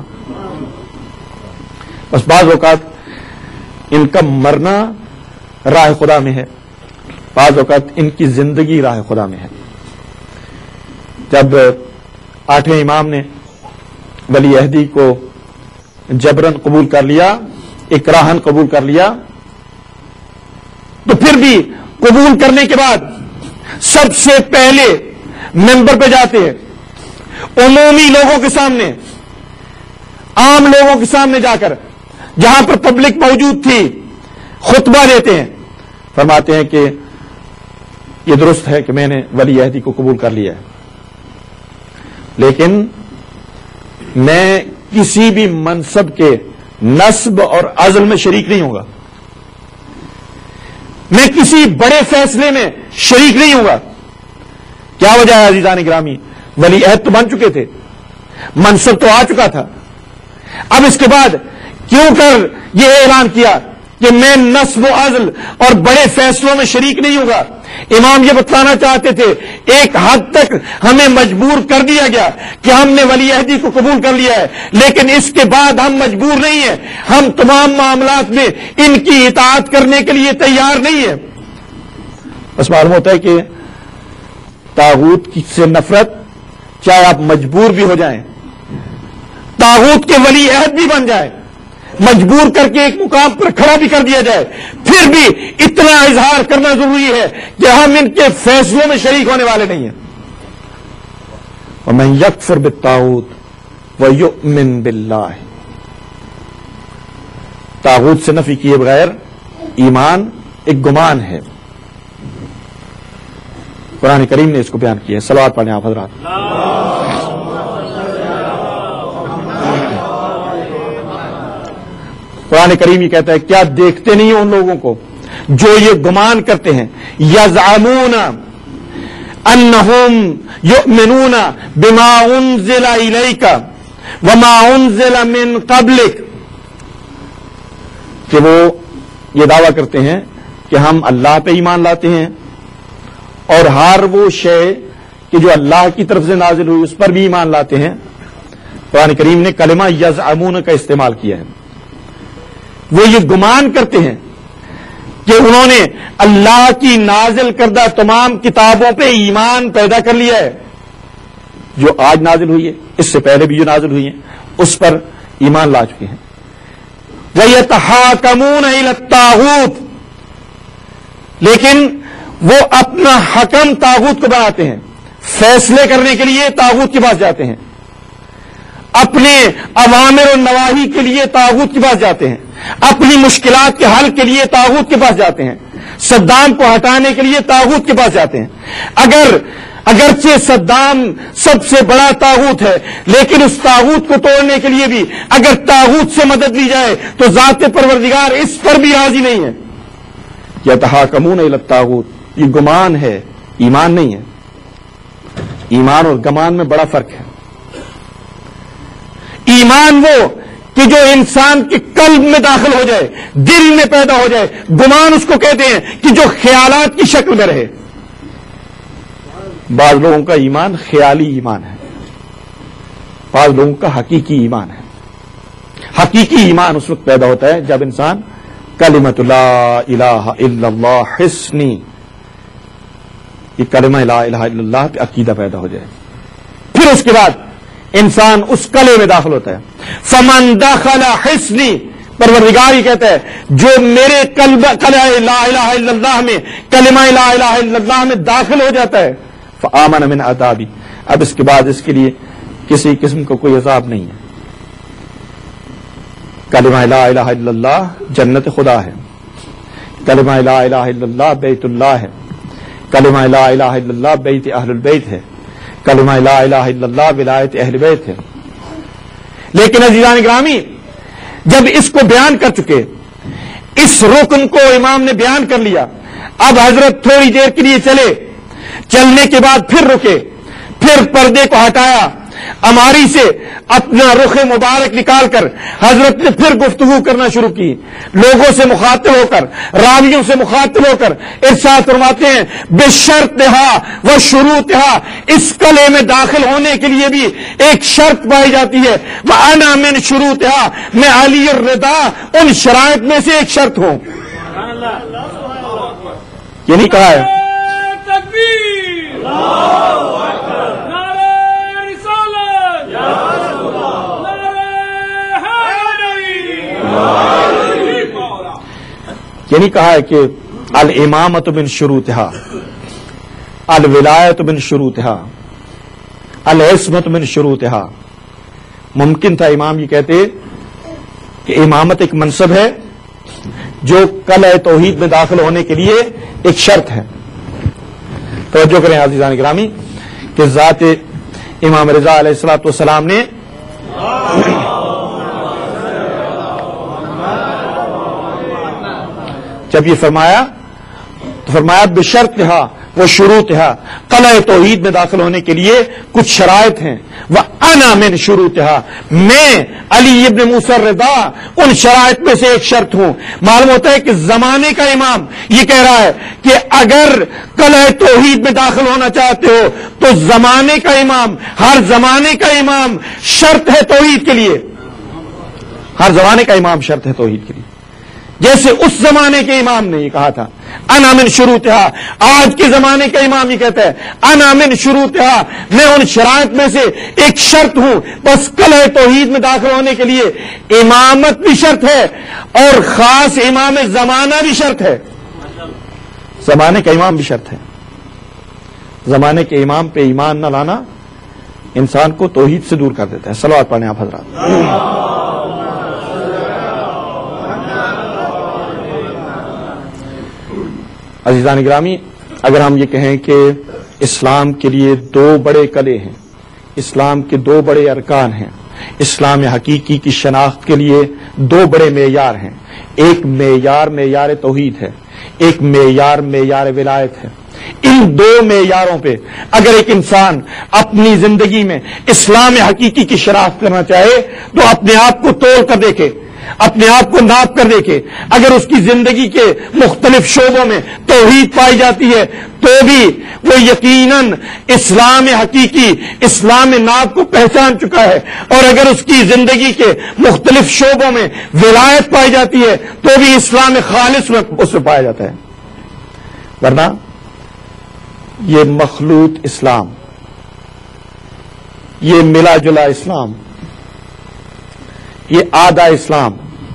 بس بعض اوقات ان کا مرنا راہ خدا میں ہے، بعض اوقات ان کی زندگی راہ خدا میں ہے۔ جب آٹھویں امام نے ولی عہدی کو جبرن قبول کر لیا، اکراہن قبول کر لیا، تو پھر بھی قبول کرنے کے بعد سب سے پہلے ممبر پہ جاتے ہیں، عمومی لوگوں کے سامنے، عام لوگوں کے سامنے جا کر جہاں پر پبلک موجود تھی خطبہ دیتے ہیں، فرماتے ہیں کہ یہ درست ہے کہ میں نے ولی عہدی کو قبول کر لیا ہے، لیکن میں کسی بھی منصب کے نصب اور عزل میں شریک نہیں ہوں گا، میں کسی بڑے فیصلے میں شریک نہیں ہوں گا۔ کیا وجہ ہے عزیزان گرامی؟ ولی عہد تو بن چکے تھے، منصب تو آ چکا تھا، اب اس کے بعد کیوں کر یہ اعلان کیا کہ میں نصب و عزل اور بڑے فیصلوں میں شریک نہیں ہوں گا؟ امام یہ بتلانا چاہتے تھے ایک حد تک ہمیں مجبور کر دیا گیا کہ ہم نے ولی عہدی کو قبول کر لیا ہے، لیکن اس کے بعد ہم مجبور نہیں ہیں، ہم تمام معاملات میں ان کی اطاعت کرنے کے لیے تیار نہیں ہیں۔ بس معلوم ہوتا ہے کہ طاغوت کی سے نفرت، چاہے آپ مجبور بھی ہو جائیں، طاغوت کے ولی عہد بھی بن جائیں، مجبور کر کے ایک مقام پر کھڑا بھی کر دیا جائے، پھر بھی اتنا اظہار کرنا ضروری ہے کہ ہم ان کے فیصلوں میں شریک ہونے والے نہیں ہیں۔ وَمَن يَكْفُرْ بِالطَّاغُوتِ وَيُؤْمِن بِاللَّهِ، طاغوت سے نفی کیے بغیر ایمان ایک گمان ہے۔ قرآن کریم نے اس کو بیان کیا ہے۔ صلوات پڑھیں آپ حضرات۔ قرآن کریم یہ کہتا ہے کیا دیکھتے نہیں ان لوگوں کو جو یہ گمان کرتے ہیں، یزعمون انہم یؤمنون بما انزل الیک وما انزل من قبلک، کہ وہ یہ دعویٰ کرتے ہیں کہ ہم اللہ پہ ایمان لاتے ہیں اور ہر وہ شے کہ جو اللہ کی طرف سے نازل ہوئی اس پر بھی ایمان لاتے ہیں۔ قرآن کریم نے کلمہ یزعمون کا استعمال کیا ہے۔ وہ یہ گمان کرتے ہیں کہ انہوں نے اللہ کی نازل کردہ تمام کتابوں پہ ایمان پیدا کر لیا ہے، جو آج نازل ہوئی ہے، اس سے پہلے بھی جو نازل ہوئی ہیں اس پر ایمان لا چکے ہیں۔ وَيَتَحَاكَمُونَ إِلَى الطَّاغُوتِ، لیکن وہ اپنا حکم طاغوت کو بناتے ہیں، فیصلے کرنے کے لیے طاغوت کے پاس جاتے ہیں، اپنے اوامر و نواہی کے لیے طاغوت کے پاس جاتے ہیں، اپنی مشکلات کے حل کے لیے طاغوت کے پاس جاتے ہیں، صدام کو ہٹانے کے لیے طاغوت کے پاس جاتے ہیں۔ اگر اگرچہ صدام سب سے بڑا طاغوت ہے، لیکن اس طاغوت کو توڑنے کے لیے بھی اگر طاغوت سے مدد لی جائے تو ذات پروردگار اس پر بھی راضی نہیں ہے۔ یتحاکمون الی الطاغوت، یہ گمان ہے، ایمان نہیں ہے۔ ایمان اور گمان میں بڑا فرق ہے۔ ایمان وہ کہ جو انسان کے قلب میں داخل ہو جائے، دل میں پیدا ہو جائے، گمان اس کو کہتے ہیں کہ جو خیالات کی شکل میں رہے۔ بعض لوگوں کا ایمان خیالی ایمان ہے، بعض لوگوں کا حقیقی ایمان ہے۔ حقیقی ایمان اس وقت پیدا ہوتا ہے جب انسان کلمۃ لا الہ الا اللہ حسنی، یہ کلمہ لا الہ الا اللہ پہ عقیدہ پیدا ہو جائے، پھر اس کے بعد انسان اس قلعے میں داخل ہوتا ہے۔ فمن دخل حسنی، پروردگار ہی کہتا ہے جو میرے قلب قلعہ لا الہ الا اللہ میں، کلمہ لا الہ الا اللہ میں داخل ہو جاتا ہے، فآمن من عذابی، اب اس کے بعد اس کے لیے کسی قسم کا کوئی عذاب نہیں ہے۔ کلمہ لا الہ الا اللہ جنت خدا ہے، کلمہ لا الہ الا اللہ بیت اللہ ہے، کلمہ لا الہ الا اللہ بیت اہل البیت ہے، کلمہ لا الہ الا اللہ ولایت اہل بیت ہے۔ لیکن عزیزان گرامی، جب اس کو بیان کر چکے، اس رکن کو امام نے بیان کر لیا، اب حضرت تھوڑی دیر کے لیے چلے، چلنے کے بعد پھر رکے، پھر پردے کو ہٹایا، اماری سے اپنا رخ مبارک نکال کر حضرت نے پھر گفتگو کرنا شروع کی، لوگوں سے مخاطب ہو کر، راویوں سے مخاطب ہو کر ارشاد فرماتے ہیں بشرطہا و شروطہا، اس قلعے میں داخل ہونے کے لیے بھی ایک شرط پائی جاتی ہے، وَأَنَا مِن شُرُوطِہا، میں علی الرضا ان شرائط میں سے ایک شرط ہوں۔ یہ نہیں کہا ہے یہ نہیں کہا ہے کہ الامامۃ من شروطہا، الولایۃ من شروطہا، العصمۃ من شروطہا۔ ممکن تھا امام یہ کہتے کہ امامت ایک منصب ہے جو قلعہ توحید میں داخل ہونے کے لیے ایک شرط ہے۔ توجہ کریں عزیزان گرامی کہ ذات امام رضا علیہ الصلوۃ والسلام نے جب یہ فرمایا تو فرمایا بشرطہا و شروطہا، قلعہ توحید میں داخل ہونے کے لیے کچھ شرائط ہیں، وَأَنَا مِن شُرُوطِہا، میں علی ابن موسیٰ الرضا ان شرائط میں سے ایک شرط ہوں۔ معلوم ہوتا ہے کہ زمانے کا امام یہ کہہ رہا ہے کہ اگر قلعہ توحید میں داخل ہونا چاہتے ہو تو زمانے کا امام، ہر زمانے کا امام شرط ہے توحید کے لیے، ہر زمانے کا امام شرط ہے توحید کے لیے۔ جیسے اس زمانے کے امام نے یہ کہا تھا انا من شروطہا، آج کے زمانے کا امام یہ کہتا ہے انا من شروطہا، میں ان شرائط میں سے ایک شرط ہوں. بس کلہ توحید میں داخل ہونے کے لیے امامت بھی شرط ہے اور خاص امام زمانہ بھی شرط ہے. زمانے کا امام بھی شرط ہے. زمانے کے امام پہ ایمان نہ لانا انسان کو توحید سے دور کر دیتا ہے. صلوات پڑھیں آپ حضرات. عزیزان گرامی، اگر ہم یہ کہیں کہ اسلام کے لیے دو بڑے قلعے ہیں، اسلام کے دو بڑے ارکان ہیں، اسلام حقیقی کی شناخت کے لیے دو بڑے معیار ہیں، ایک معیار معیار توحید ہے، ایک معیار معیار ولایت ہے. ان دو معیاروں پہ اگر ایک انسان اپنی زندگی میں اسلام حقیقی کی شناخت کرنا چاہے تو اپنے آپ کو تول کر دیکھے، اپنے آپ کو ناپ کر دیکھے. اگر اس کی زندگی کے مختلف شعبوں میں توحید پائی جاتی ہے تو بھی وہ یقیناً اسلام حقیقی، اسلام ناب کو پہچان چکا ہے. اور اگر اس کی زندگی کے مختلف شعبوں میں ولایت پائی جاتی ہے تو بھی اسلام خالص میں اس میں پایا جاتا ہے. ورنہ یہ مخلوط اسلام، یہ ملا جلا اسلام، یہ آدھا اسلام،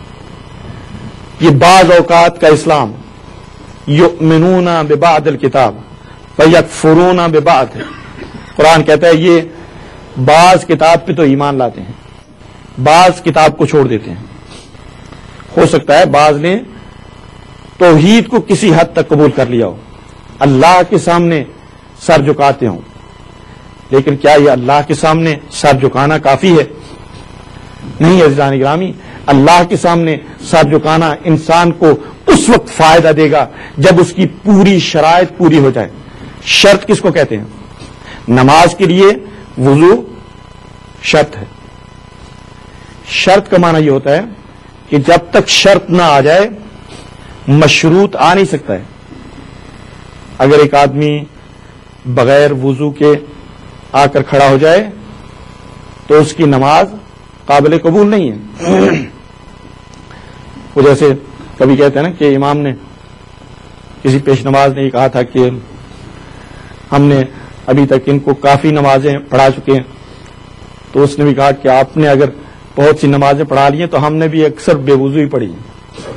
یہ بعض اوقات کا اسلام، یؤمنون ببعض الکتاب ویکفرون ببعض. قرآن کہتا ہے یہ بعض کتاب پہ تو ایمان لاتے ہیں، بعض کتاب کو چھوڑ دیتے ہیں. ہو سکتا ہے بعض نے توحید کو کسی حد تک قبول کر لیا ہو، اللہ کے سامنے سر جھکاتے ہوں، لیکن کیا یہ اللہ کے سامنے سر جھکانا کافی ہے؟ نہیں عزیزان گرامی، اللہ کے سامنے سر جھکانا انسان کو اس وقت فائدہ دے گا جب اس کی پوری شرائط پوری ہو جائے. شرط کس کو کہتے ہیں؟ نماز کے لیے وضو شرط ہے. شرط کا معنی یہ ہوتا ہے کہ جب تک شرط نہ آ جائے مشروط آ نہیں سکتا ہے. اگر ایک آدمی بغیر وضو کے آ کر کھڑا ہو جائے تو اس کی نماز قابل قبول نہیں ہے. وہ جیسے کبھی کہتے ہیں نا کہ امام نے کسی پیش نماز نے یہ کہا تھا کہ ہم نے ابھی تک ان کو کافی نمازیں پڑھا چکے ہیں، تو اس نے بھی کہا کہ آپ نے اگر بہت سی نمازیں پڑھا لی ہیں تو ہم نے بھی اکثر بے وضو ہی پڑھی ہیں.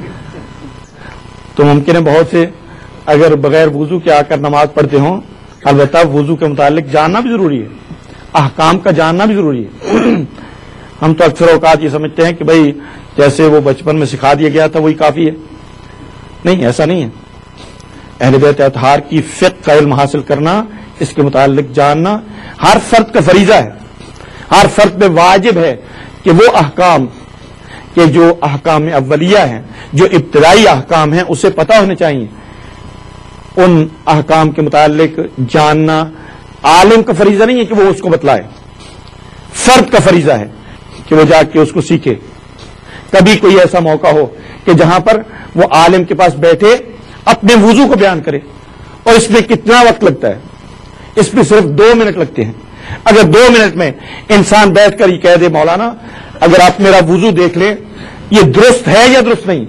تو ممکن ہے بہت سے اگر بغیر وضو کے آ کر نماز پڑھتے ہوں. البتہ وضو کے متعلق جاننا بھی ضروری ہے، احکام کا جاننا بھی ضروری ہے. ہم تو اکثر اوقات یہ سمجھتے ہیں کہ بھئی جیسے وہ بچپن میں سکھا دیا گیا تھا وہی کافی ہے. نہیں، ایسا نہیں ہے. اہل بیت اطہار کی فقہ کا علم حاصل کرنا، اس کے متعلق جاننا ہر فرد کا فریضہ ہے. ہر فرد پہ واجب ہے کہ وہ احکام کہ جو احکام اولیہ ہیں، جو ابتدائی احکام ہیں، اسے پتہ ہونے چاہیے. ان احکام کے متعلق جاننا عالم کا فریضہ نہیں ہے کہ وہ اس کو بتلائے، فرد کا فریضہ ہے کہ وہ جا کے اس کو سیکھے. کبھی کوئی ایسا موقع ہو کہ جہاں پر وہ عالم کے پاس بیٹھے اپنے وضو کو بیان کرے، اور اس میں کتنا وقت لگتا ہے؟ اس میں صرف دو منٹ لگتے ہیں. اگر دو منٹ میں انسان بیٹھ کر یہ کہہ دے مولانا اگر آپ میرا وضو دیکھ لیں یہ درست ہے یا درست نہیں.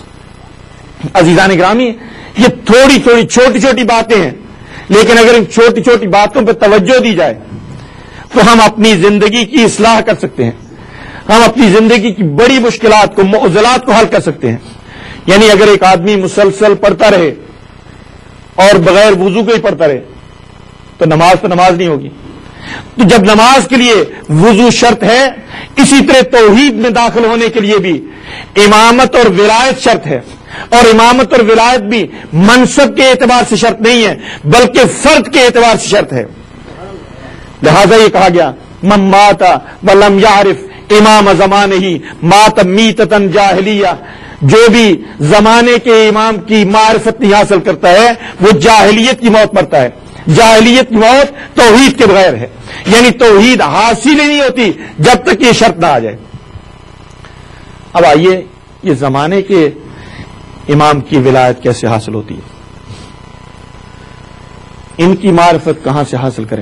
عزیزان گرامی، یہ تھوڑی تھوڑی چھوٹی چھوٹی باتیں ہیں، لیکن اگر ان چھوٹی چھوٹی باتوں پہ توجہ دی جائے تو ہم اپنی زندگی کی اصلاح کر سکتے ہیں. ہم اپنی زندگی کی بڑی مشکلات کو، معضلات کو حل کر سکتے ہیں. یعنی اگر ایک آدمی مسلسل پڑھتا رہے اور بغیر وضو کے ہی پڑھتا رہے تو نماز تو نماز نہیں ہوگی. تو جب نماز کے لیے وضو شرط ہے، اسی طرح توحید میں داخل ہونے کے لیے بھی امامت اور ولایت شرط ہے. اور امامت اور ولایت بھی منصب کے اعتبار سے شرط نہیں ہے بلکہ فرد کے اعتبار سے شرط ہے. لہذا یہ کہا گیا من مات ولم یعرف امام زمانہ مات میتۃ جاہلیہ، جو بھی زمانے کے امام کی معرفت نہیں حاصل کرتا ہے وہ جاہلیت کی موت مرتا ہے. جاہلیت کی موت توحید کے بغیر ہے، یعنی توحید حاصل ہی نہیں ہوتی جب تک یہ شرط نہ آ جائے. اب آئیے یہ زمانے کے امام کی ولایت کیسے حاصل ہوتی ہے، ان کی معرفت کہاں سے حاصل کریں؟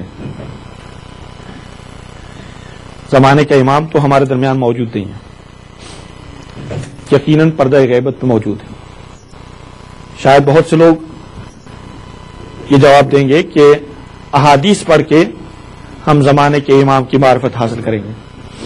زمانے کا امام تو ہمارے درمیان موجود نہیں ہے. یقیناً پردہ غیبت پہ موجود ہے. شاید بہت سے لوگ یہ جواب دیں گے کہ احادیث پڑھ کے ہم زمانے کے امام کی معرفت حاصل کریں گے,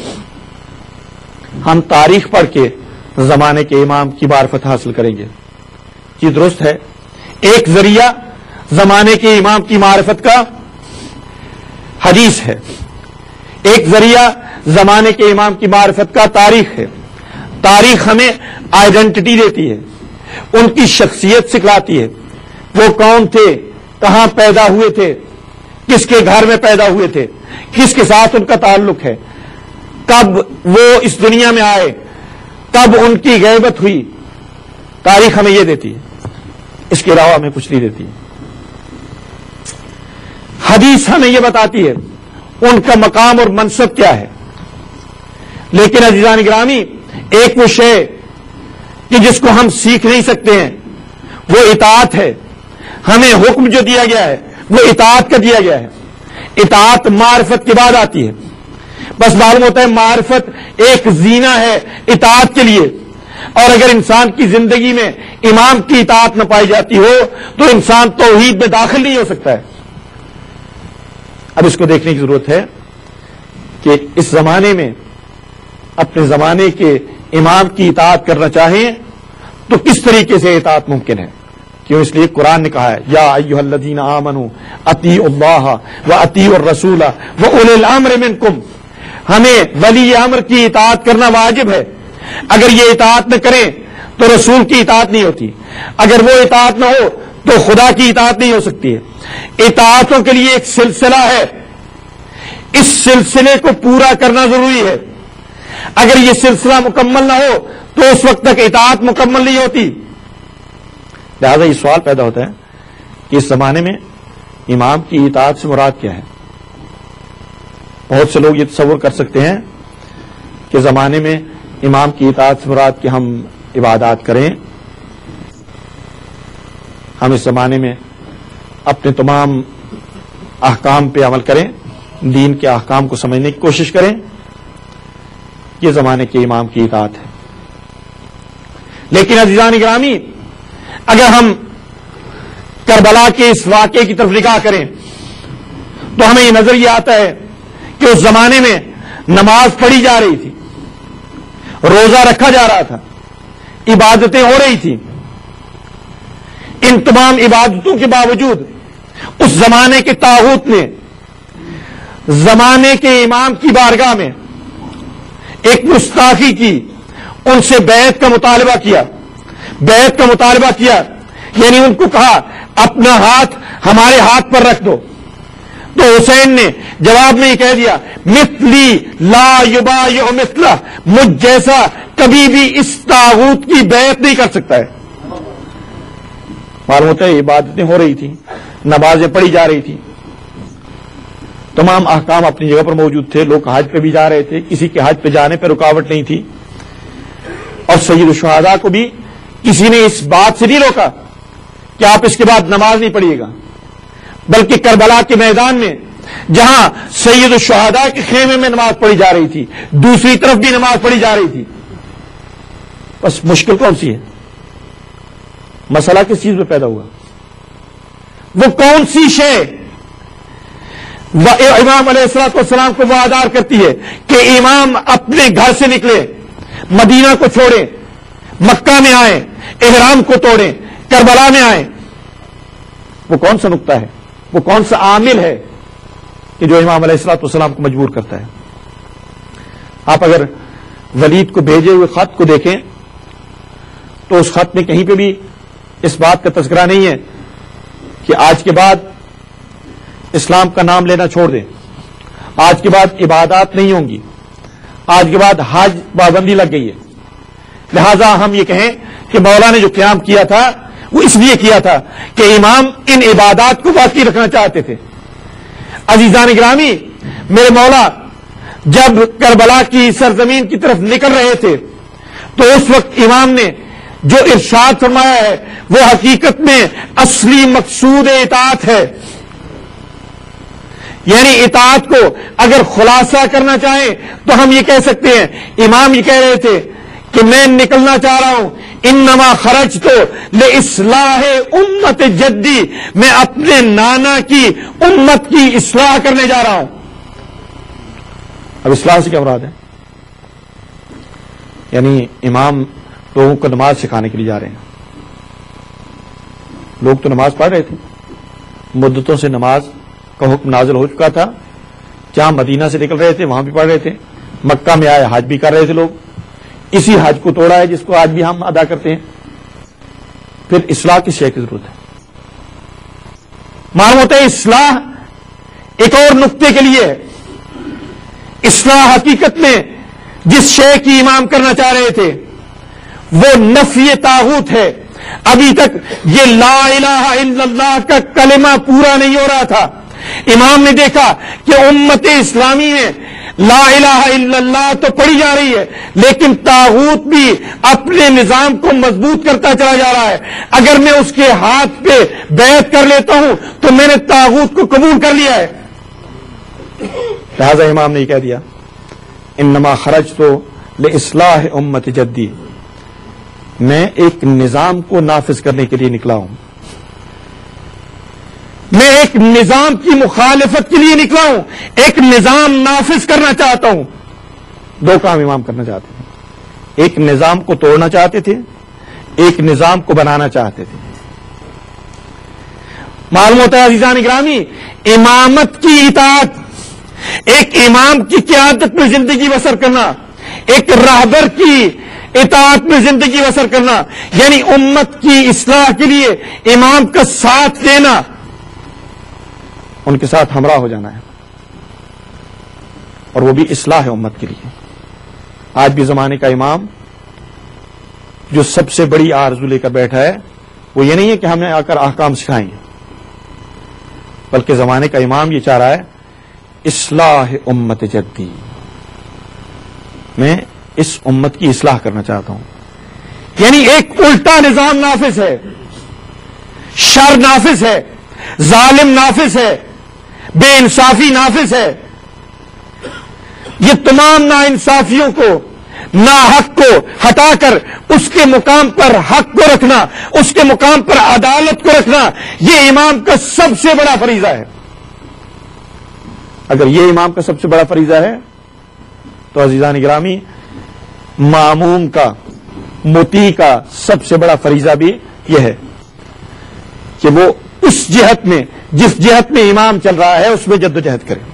ہم تاریخ پڑھ کے زمانے کے امام کی معرفت حاصل کریں گے. یہ درست ہے, ایک ذریعہ زمانے کے امام کی معرفت کا حدیث ہے, ایک ذریعہ زمانے کے امام کی معرفت کا تاریخ ہے. تاریخ ہمیں آئیڈینٹی دیتی ہے, ان کی شخصیت سکھلاتی ہے, وہ کون تھے, کہاں پیدا ہوئے تھے, کس کے گھر میں پیدا ہوئے تھے, کس کے ساتھ ان کا تعلق ہے, کب وہ اس دنیا میں آئے, کب ان کی غیبت ہوئی. تاریخ ہمیں یہ دیتی ہے, اس کے علاوہ ہمیں کچھ نہیں دیتی. حدیث ہمیں یہ بتاتی ہے ان کا مقام اور منصب کیا ہے. لیکن عزیزان گرامی, ایک وہ شے کہ جس کو ہم سیکھ نہیں سکتے ہیں وہ اطاعت ہے. ہمیں حکم جو دیا گیا ہے وہ اطاعت کا دیا گیا ہے. اطاعت معرفت کے بعد آتی ہے. بس معلوم ہوتا ہے معرفت ایک زینہ ہے اطاعت کے لیے, اور اگر انسان کی زندگی میں امام کی اطاعت نہ پائی جاتی ہو تو انسان توحید میں داخل نہیں ہو سکتا ہے. اب اس کو دیکھنے کی ضرورت ہے کہ اس زمانے میں اپنے زمانے کے امام کی اطاعت کرنا چاہیں تو کس طریقے سے اطاعت ممکن ہے. کیوں؟ اس لیے قرآن نے کہا ہے یا ایھا الذین آمنوا اطیعوا اللہ واطیعوا الرسول واولی الامر منکم. ہمیں ولی امر کی اطاعت کرنا واجب ہے. اگر یہ اطاعت نہ کریں تو رسول کی اطاعت نہیں ہوتی, اگر وہ اطاعت نہ ہو تو خدا کی اطاعت نہیں ہو سکتی ہے. اطاعتوں کے لیے ایک سلسلہ ہے, اس سلسلے کو پورا کرنا ضروری ہے. اگر یہ سلسلہ مکمل نہ ہو تو اس وقت تک اطاعت مکمل نہیں ہوتی. لہذا یہ سوال پیدا ہوتا ہے کہ اس زمانے میں امام کی اطاعت سے مراد کیا ہے. بہت سے لوگ یہ تصور کر سکتے ہیں کہ زمانے میں امام کی اطاعت سے مراد کہ ہم عبادات کریں, ہم اس زمانے میں اپنے تمام احکام پہ عمل کریں, دین کے احکام کو سمجھنے کی کوشش کریں. یہ زمانے کے امام کی اطاعت ہے. لیکن عزیزان گرامی, اگر ہم کربلا کے اس واقعے کی طرف نگاہ کریں تو ہمیں یہ نظر یہ آتا ہے کہ اس زمانے میں نماز پڑھی جا رہی تھی, روزہ رکھا جا رہا تھا, عبادتیں ہو رہی تھیں. ان تمام عبادتوں کے باوجود اس زمانے کے طاغوت نے زمانے کے امام کی بارگاہ میں ایک گستاخی کی, ان سے بیعت کا مطالبہ کیا. بیعت کا مطالبہ کیا یعنی ان کو کہا اپنا ہاتھ ہمارے ہاتھ پر رکھ دو. تو حسین نے جواب میں یہ کہہ دیا مثلی لا یبایع مثلہ, مجھ جیسا کبھی بھی اس طاغوت کی بیعت نہیں کر سکتا ہے. معلوم ہوتا ہے عبادتیں ہو رہی تھیں, نمازیں پڑھی جا رہی تھیں, تمام احکام اپنی جگہ پر موجود تھے, لوگ حج پہ بھی جا رہے تھے, کسی کے حج پہ جانے پہ رکاوٹ نہیں تھی. اور سید الشہداء کو بھی کسی نے اس بات سے نہیں روکا کہ آپ اس کے بعد نماز نہیں پڑھیے گا, بلکہ کربلا کے میدان میں جہاں سید الشہداء کے خیمے میں نماز پڑھی جا رہی تھی, دوسری طرف بھی نماز پڑھی جا رہی تھی. بس مشکل کون سی ہے؟ مسئلہ کس چیز میں پیدا ہوا؟ وہ کون سی شے امام علیہ الصلوۃ والسلام کو وعدار کرتی ہے کہ امام اپنے گھر سے نکلے, مدینہ کو چھوڑیں, مکہ میں آئیں, احرام کو توڑیں, کربلا میں آئیں؟ وہ کون سا نقطہ ہے, وہ کون سا عامل ہے کہ جو امام علیہ الصلوۃ والسلام کو مجبور کرتا ہے؟ آپ اگر ولید کو بھیجے ہوئے خط کو دیکھیں تو اس خط میں کہیں پہ بھی اس بات کا تذکرہ نہیں ہے کہ آج کے بعد اسلام کا نام لینا چھوڑ دیں, آج کے بعد عبادات نہیں ہوں گی, آج کے بعد حج پابندی لگ گئی ہے. لہذا ہم یہ کہیں کہ مولا نے جو قیام کیا تھا وہ اس لیے کیا تھا کہ امام ان عبادات کو باقی رکھنا چاہتے تھے. عزیزان گرامی, میرے مولا جب کربلا کی سرزمین کی طرف نکل رہے تھے تو اس وقت امام نے جو ارشاد فرمایا ہے وہ حقیقت میں اصلی مقصود اطاعت ہے. یعنی اطاعت کو اگر خلاصہ کرنا چاہیں تو ہم یہ کہہ سکتے ہیں, امام یہ کہہ رہے تھے کہ میں نکلنا چاہ رہا ہوں، انما خرجت لاصلاح امت جدی، میں اپنے نانا کی امت کی اصلاح کرنے جا رہا ہوں۔ اب اصلاح سے کیا مراد ہے؟ یعنی امام لوگوں کو نماز سکھانے کے لیے جا رہے ہیں۔ لوگ تو نماز پڑھ رہے تھے، مدتوں سے نماز کا حکم نازل ہو چکا تھا، جہاں مدینہ سے نکل رہے تھے وہاں بھی پڑھ رہے تھے، مکہ میں آئے حج بھی کر رہے تھے لوگ، اسی حج کو توڑا ہے جس کو آج بھی ہم ادا کرتے ہیں۔ پھر اصلاح کس شے کی ضرورت ہے؟ معلوم ہوتا ہے اصلاح ایک اور نقطے کے لیے ہے۔ اصلاح حقیقت میں جس شے کی امام کرنا چاہ رہے تھے وہ نفی طاغوت ہے۔ ابھی تک یہ لا الہ الا اللہ کا کلمہ پورا نہیں ہو رہا تھا۔ امام نے دیکھا کہ امت اسلامی میں لا الہ الا اللہ تو پڑھی جا رہی ہے، لیکن طاغوت بھی اپنے نظام کو مضبوط کرتا چلا جا رہا ہے۔ اگر میں اس کے ہاتھ پہ بیعت کر لیتا ہوں تو میں نے طاغوت کو قبول کر لیا ہے۔ لہذا امام نے یہ کہہ دیا انما خرجت لاصلاح امت جدی، میں ایک نظام کو نافذ کرنے کے لیے نکلا ہوں، میں ایک نظام کی مخالفت کے لیے نکلا ہوں، ایک نظام نافذ کرنا چاہتا ہوں۔ دو کام امام کرنا چاہتے ہیں، ایک نظام کو توڑنا چاہتے تھے، ایک نظام کو بنانا چاہتے تھے۔ معلوم ہوتا ہے عزیزان گرامی، امامت کی اطاعت، ایک امام کی قیادت میں زندگی بسر کرنا، ایک راہبر کی اطاعت میں زندگی بسر کرنا، یعنی امت کی اصلاح کے لیے امام کا ساتھ دینا، ان کے ساتھ ہمراہ ہو جانا ہے، اور وہ بھی اصلاح امت کے لیے۔ آج بھی زمانے کا امام جو سب سے بڑی آرزو لے کر بیٹھا ہے وہ یہ نہیں ہے کہ ہمیں آ کر احکام سکھائیں، بلکہ زمانے کا امام یہ چاہ رہا ہے اصلاح امت جدی، میں اس امت کی اصلاح کرنا چاہتا ہوں۔ یعنی ایک الٹا نظام نافذ ہے، شر نافذ ہے، ظالم نافذ ہے، بے انصافی نافذ ہے۔ یہ تمام نا انصافیوں کو، نا حق کو ہٹا کر اس کے مقام پر حق کو رکھنا، اس کے مقام پر عدالت کو رکھنا، یہ امام کا سب سے بڑا فریضہ ہے۔ اگر یہ امام کا سب سے بڑا فریضہ ہے تو عزیزان گرامی ماموم کا، مطیع کا سب سے بڑا فریضہ بھی یہ ہے کہ وہ اس جہت میں، جس جہت میں امام چل رہا ہے اس میں جد و جہد کرے۔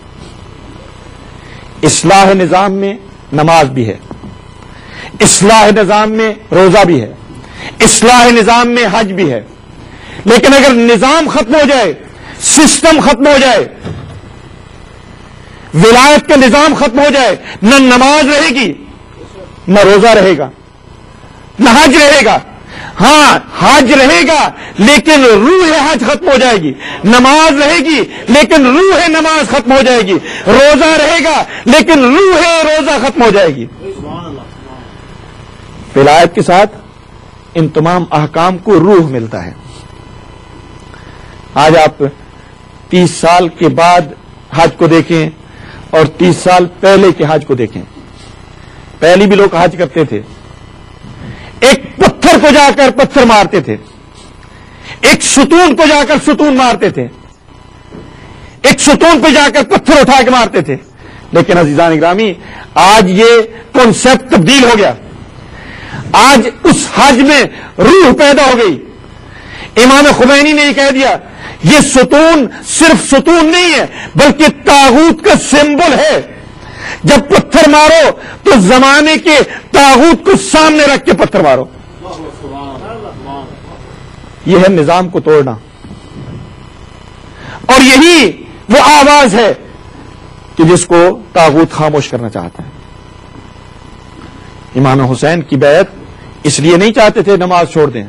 اصلاح نظام میں نماز بھی ہے، اصلاح نظام میں روزہ بھی ہے، اصلاح نظام میں حج بھی ہے، لیکن اگر نظام ختم ہو جائے، سسٹم ختم ہو جائے، ولایت کا نظام ختم ہو جائے، نہ نماز رہے گی، نہ روزہ رہے گا، نہ حج رہے گا۔ ہاں حج رہے گا لیکن روح حج ختم ہو جائے گی، نماز رہے گی لیکن روح نماز ختم ہو جائے گی، روزہ رہے گا لیکن روح روزہ ختم ہو جائے گی۔ ولایت کے ساتھ ان تمام احکام کو روح ملتا ہے۔ آج آپ تیس سال کے بعد حج کو دیکھیں اور تیس سال پہلے کے حج کو دیکھیں، پہلے بھی لوگ حج کرتے تھے، ایک پتھر کو جا کر پتھر مارتے تھے، ایک ستون کو جا کر ستون مارتے تھے، ایک ستون کو جا کر پتھر اٹھا کے مارتے تھے، لیکن عزیزان گرامی آج یہ کانسیپٹ تبدیل ہو گیا۔ آج اس حج میں روح پیدا ہو گئی۔ امام خمینی نے یہ کہہ دیا یہ ستون صرف ستون نہیں ہے بلکہ طاغوت کا سمبل ہے۔ جب پتھر مارو تو زمانے کے طاغوت کو سامنے رکھ کے پتھر مارو۔ یہ ہے نظام کو توڑنا، اور یہی وہ آواز ہے کہ جس کو طاغوت خاموش کرنا چاہتا ہے۔ امام حسین کی بیعت اس لیے نہیں چاہتے تھے نماز چھوڑ دیں،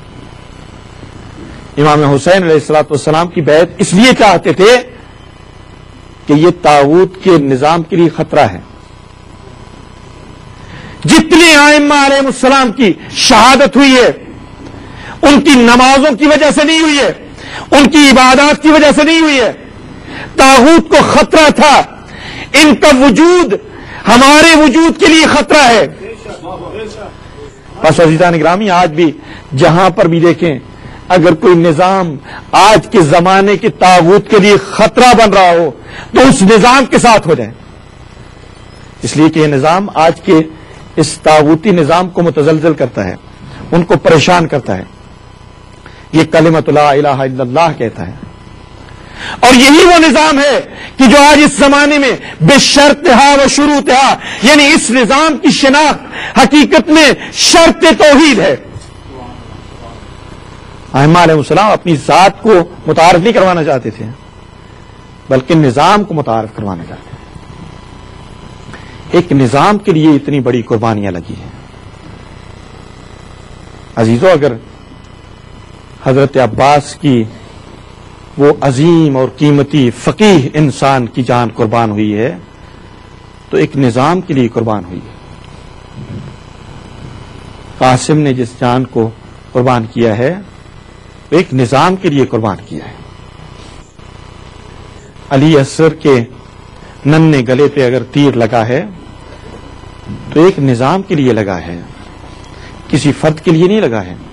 امام حسین علیہ الصلوۃ والسلام کی بیعت اس لیے چاہتے تھے کہ یہ طاغوت کے نظام کے لیے خطرہ ہے۔ جتنے ائمہ علیہ السلام کی شہادت ہوئی ہے ان کی نمازوں کی وجہ سے نہیں ہوئی ہے، ان کی عبادات کی وجہ سے نہیں ہوئی ہے، طاغوت کو خطرہ تھا۔ ان کا وجود ہمارے وجود کے لیے خطرہ ہے۔ بس عزیزان گرامی، آج بھی جہاں پر بھی دیکھیں، اگر کوئی نظام آج کے زمانے کے طاغوت کے لیے خطرہ بن رہا ہو تو اس نظام کے ساتھ ہو جائیں، اس لیے کہ یہ نظام آج کے اس طاغوتی نظام کو متزلزل کرتا ہے، ان کو پریشان کرتا ہے۔ یہ کلمۃ لا الہ الا اللہ کہتا ہے، اور یہی وہ نظام ہے کہ جو آج اس زمانے میں بے شرطہا و شروطہا، یعنی اس نظام کی شناخت حقیقت میں شرط توحید ہے۔ ائمہ علیہ السلام اپنی ذات کو متعارف نہیں کروانا چاہتے تھے، بلکہ نظام کو متعارف کروانا چاہتے تھے۔ ایک نظام کے لیے اتنی بڑی قربانیاں لگی ہیں۔ عزیزو، اگر حضرت عباس کی وہ عظیم اور قیمتی فقیہ انسان کی جان قربان ہوئی ہے تو ایک نظام کے لیے قربان ہوئی ہے۔ قاسم نے جس جان کو قربان کیا ہے وہ ایک نظام کے لیے قربان کیا ہے۔ علی اصغر کے ننھے گلے پہ اگر تیر لگا ہے تو ایک نظام کے لیے لگا ہے، کسی فرد کے لیے نہیں لگا ہے۔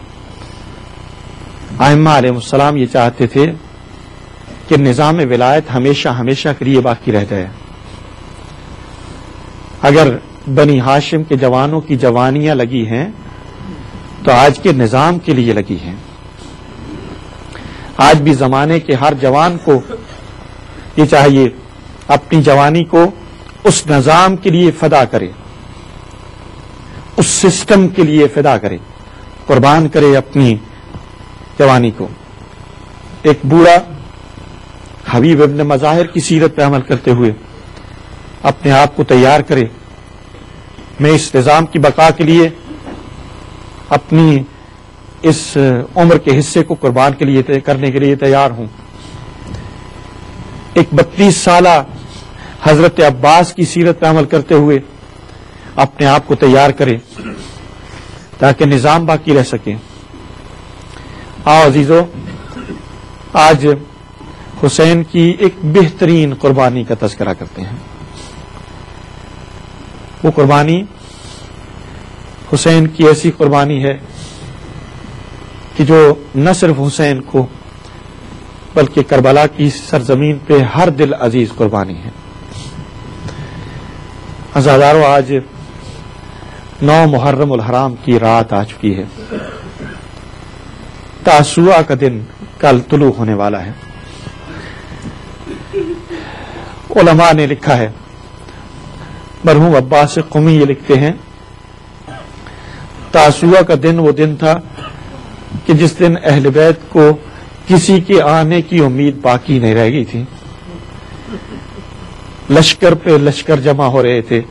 ائمہ علیہ السلام یہ چاہتے تھے کہ نظام ولایت ہمیشہ ہمیشہ کے لیے باقی رہ جائے۔ اگر بنی ہاشم کے جوانوں کی جوانیاں لگی ہیں تو آج کے نظام کے لیے لگی ہیں۔ آج بھی زمانے کے ہر جوان کو یہ چاہیے اپنی جوانی کو اس نظام کے لیے فدا کرے، اس سسٹم کے لیے فدا کرے، قربان کرے اپنی جوانی کو۔ ایک بوڑھا حبیب ابن مظاہر کی سیرت پہ عمل کرتے ہوئے اپنے آپ کو تیار کرے، میں اس نظام کی بقا کے لیے اپنی اس عمر کے حصے کو قربان کے لیے کرنے کے لیے تیار ہوں۔ ایک بتیس سالہ حضرت عباس کی سیرت پہ عمل کرتے ہوئے اپنے آپ کو تیار کرے تاکہ نظام باقی رہ سکے۔ آؤ عزیزو، آج حسین کی ایک بہترین قربانی کا تذکرہ کرتے ہیں۔ وہ قربانی حسین کی ایسی قربانی ہے کہ جو نہ صرف حسین کو بلکہ کربلا کی سرزمین پہ ہر دل عزیز قربانی ہے۔ عزادارو، آج نو محرم الحرام کی رات آ چکی ہے، تاسوعا کا دن کل طلوع ہونے والا ہے۔ علماء نے لکھا ہے، مرحوم عباس قمی یہ لکھتے ہیں، تاسوعا کا دن وہ دن تھا کہ جس دن اہل بیت کو کسی کے آنے کی امید باقی نہیں رہ گئی تھی۔ لشکر پہ لشکر جمع ہو رہے تھے،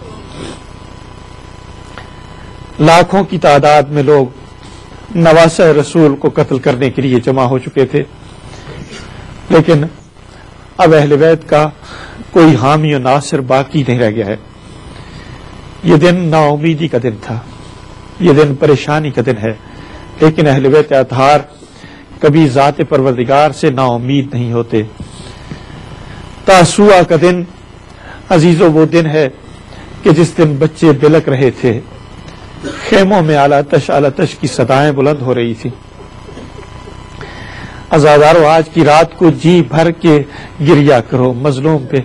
لاکھوں کی تعداد میں لوگ نواسہ رسول کو قتل کرنے کے لیے جمع ہو چکے تھے، لیکن اب اہل بیت کا کوئی حامی و ناصر باقی نہیں رہ گیا ہے۔ یہ دن نا امیدی کا دن تھا، یہ دن پریشانی کا دن ہے، لیکن اہل بیت اطہار کبھی ذات پروردگار سے نا امید نہیں ہوتے۔ تاسوعا کا دن عزیزو وہ دن ہے کہ جس دن بچے بلک رہے تھے، خیموں میں اعلیٰ تش اعلیٰ تش کی صدائیں بلند ہو رہی تھی۔ عزادارو، آج کی رات کو جی بھر کے گریا کرو مظلوم پہ،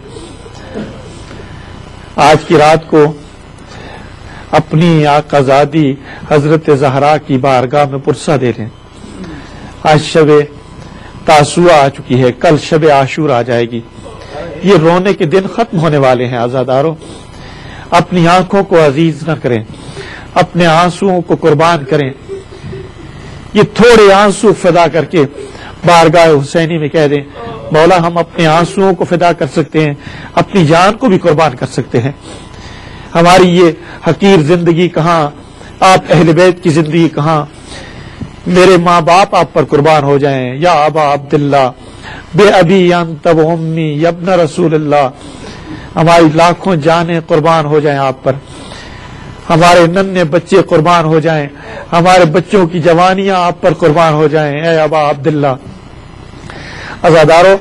آج کی رات کو اپنی آقازادی حضرت زہرا کی بارگاہ میں پرسہ دے لیں۔ آج شب تاسوعا آ چکی ہے، کل شب عاشور آ جائے گی، یہ رونے کے دن ختم ہونے والے ہیں۔ عزادارو، اپنی آنکھوں کو عزیز نہ کریں، اپنے آنسوؤں کو قربان کریں۔ یہ تھوڑے آنسو فدا کر کے بارگاہ حسینی میں کہہ دیں، مولا ہم اپنے آنسوؤں کو فدا کر سکتے ہیں، اپنی جان کو بھی قربان کر سکتے ہیں۔ ہماری یہ حقیر زندگی کہاں، آپ اہل بیت کی زندگی کہاں؟ میرے ماں باپ آپ پر قربان ہو جائیں، یا ابا عبداللہ بے ابی انت و امی یبن رسول اللہ، ہماری لاکھوں جانیں قربان ہو جائیں آپ پر، ہمارے ننھے بچے قربان ہو جائیں، ہمارے بچوں کی جوانیاں آپ پر قربان ہو جائیں، اے ابا عبداللہ۔ عزادارو،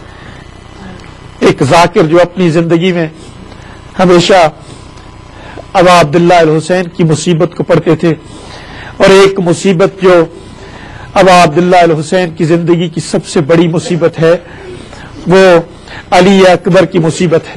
ایک ذاکر جو اپنی زندگی میں ہمیشہ ابا عبداللہ الحسین کی مصیبت کو پڑھتے تھے، اور ایک مصیبت جو ابا عبداللہ الحسین کی زندگی کی سب سے بڑی مصیبت ہے وہ علی اکبر کی مصیبت ہے.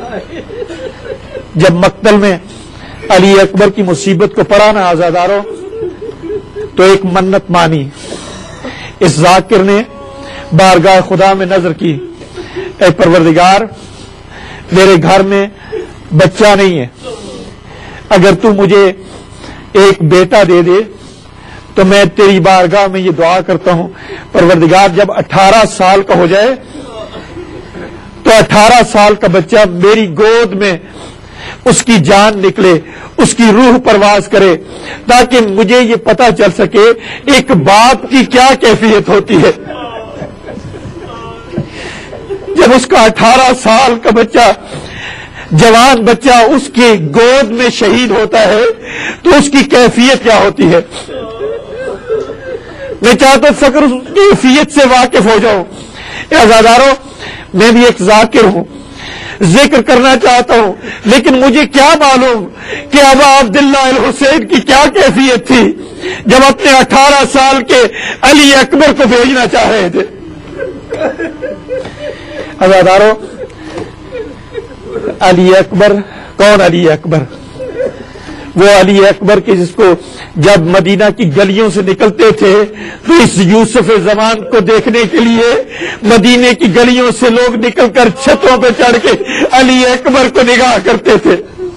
جب مقتل میں علی اکبر کی مصیبت کو پڑھا نا آزاداروں تو ایک منت مانی. اس ذاکر نے بارگاہ خدا میں نظر کی, اے پروردگار میرے گھر میں بچہ نہیں ہے, اگر تو مجھے ایک بیٹا دے دے تو میں تیری بارگاہ میں یہ دعا کرتا ہوں پروردگار جب اٹھارہ سال کا ہو جائے تو اٹھارہ سال کا بچہ میری گود میں اس کی جان نکلے, اس کی روح پرواز کرے, تاکہ مجھے یہ پتا چل سکے ایک باپ کی کیا کیفیت ہوتی ہے. جب اس کا اٹھارہ سال کا بچہ, جوان بچہ اس کی گود میں شہید ہوتا ہے تو اس کی کیفیت کیا ہوتی ہے. میں چاہتا ہوں فکر اس کیفیت سے واقف ہو جاؤں. عزاداروں میں بھی ایک ذاکر ہوں, ذکر کرنا چاہتا ہوں, لیکن مجھے کیا معلوم کہ ابا عبداللہ الحسین کی کیا کیفیت تھی جب اپنے اٹھارہ سال کے علی اکبر کو بھیجنا چاہ رہے تھے. عزاداروں علی اکبر کون علی اکبر؟ وہ علی اکبر کے جس کو جب مدینہ کی گلیوں سے نکلتے تھے تو اس یوسف زمان کو دیکھنے کے لیے مدینے کی گلیوں سے لوگ نکل کر چھتوں پہ چڑھ کے علی اکبر کو نگاہ کرتے تھے.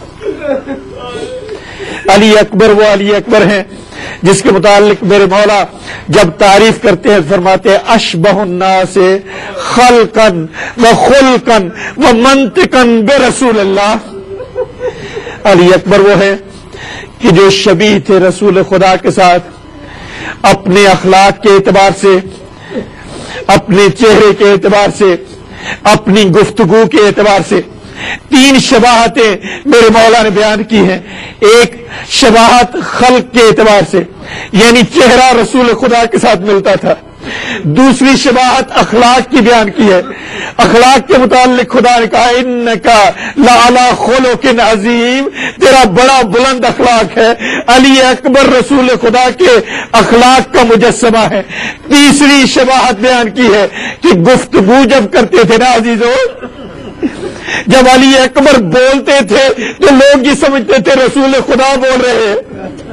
علی اکبر وہ علی اکبر ہیں جس کے متعلق میرے مولا جب تعریف کرتے ہیں فرماتے ہیں اشبہ الناس خلقا و خلقا و منطقا برسول اللہ. علی اکبر وہ ہے کہ جو شبیہ تھے رسول خدا کے ساتھ اپنے اخلاق کے اعتبار سے, اپنے چہرے کے اعتبار سے, اپنی گفتگو کے اعتبار سے. تین شباہتیں میرے مولا نے بیان کی ہیں. ایک شباہت خلق کے اعتبار سے یعنی چہرہ رسول خدا کے ساتھ ملتا تھا. دوسری شباہت اخلاق کی بیان کی ہے. اخلاق کے متعلق خدا نے کہا انکا لعلی خلق عظیم, تیرا بڑا بلند اخلاق ہے. علی اکبر رسول خدا کے اخلاق کا مجسمہ ہے. تیسری شباہت بیان کی ہے کہ گفتگو جب کرتے تھے نا عزیزو, جب علی اکبر بولتے تھے تو لوگ یہ سمجھتے تھے رسول خدا بول رہے ہیں.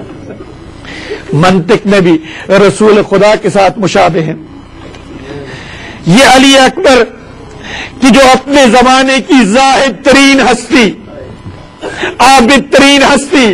منطق میں بھی رسول خدا کے ساتھ مشابہ ہیں. یہ علی اکبر کہ جو اپنے زمانے کی زاہد ترین ہستی, عابد ترین ہستی,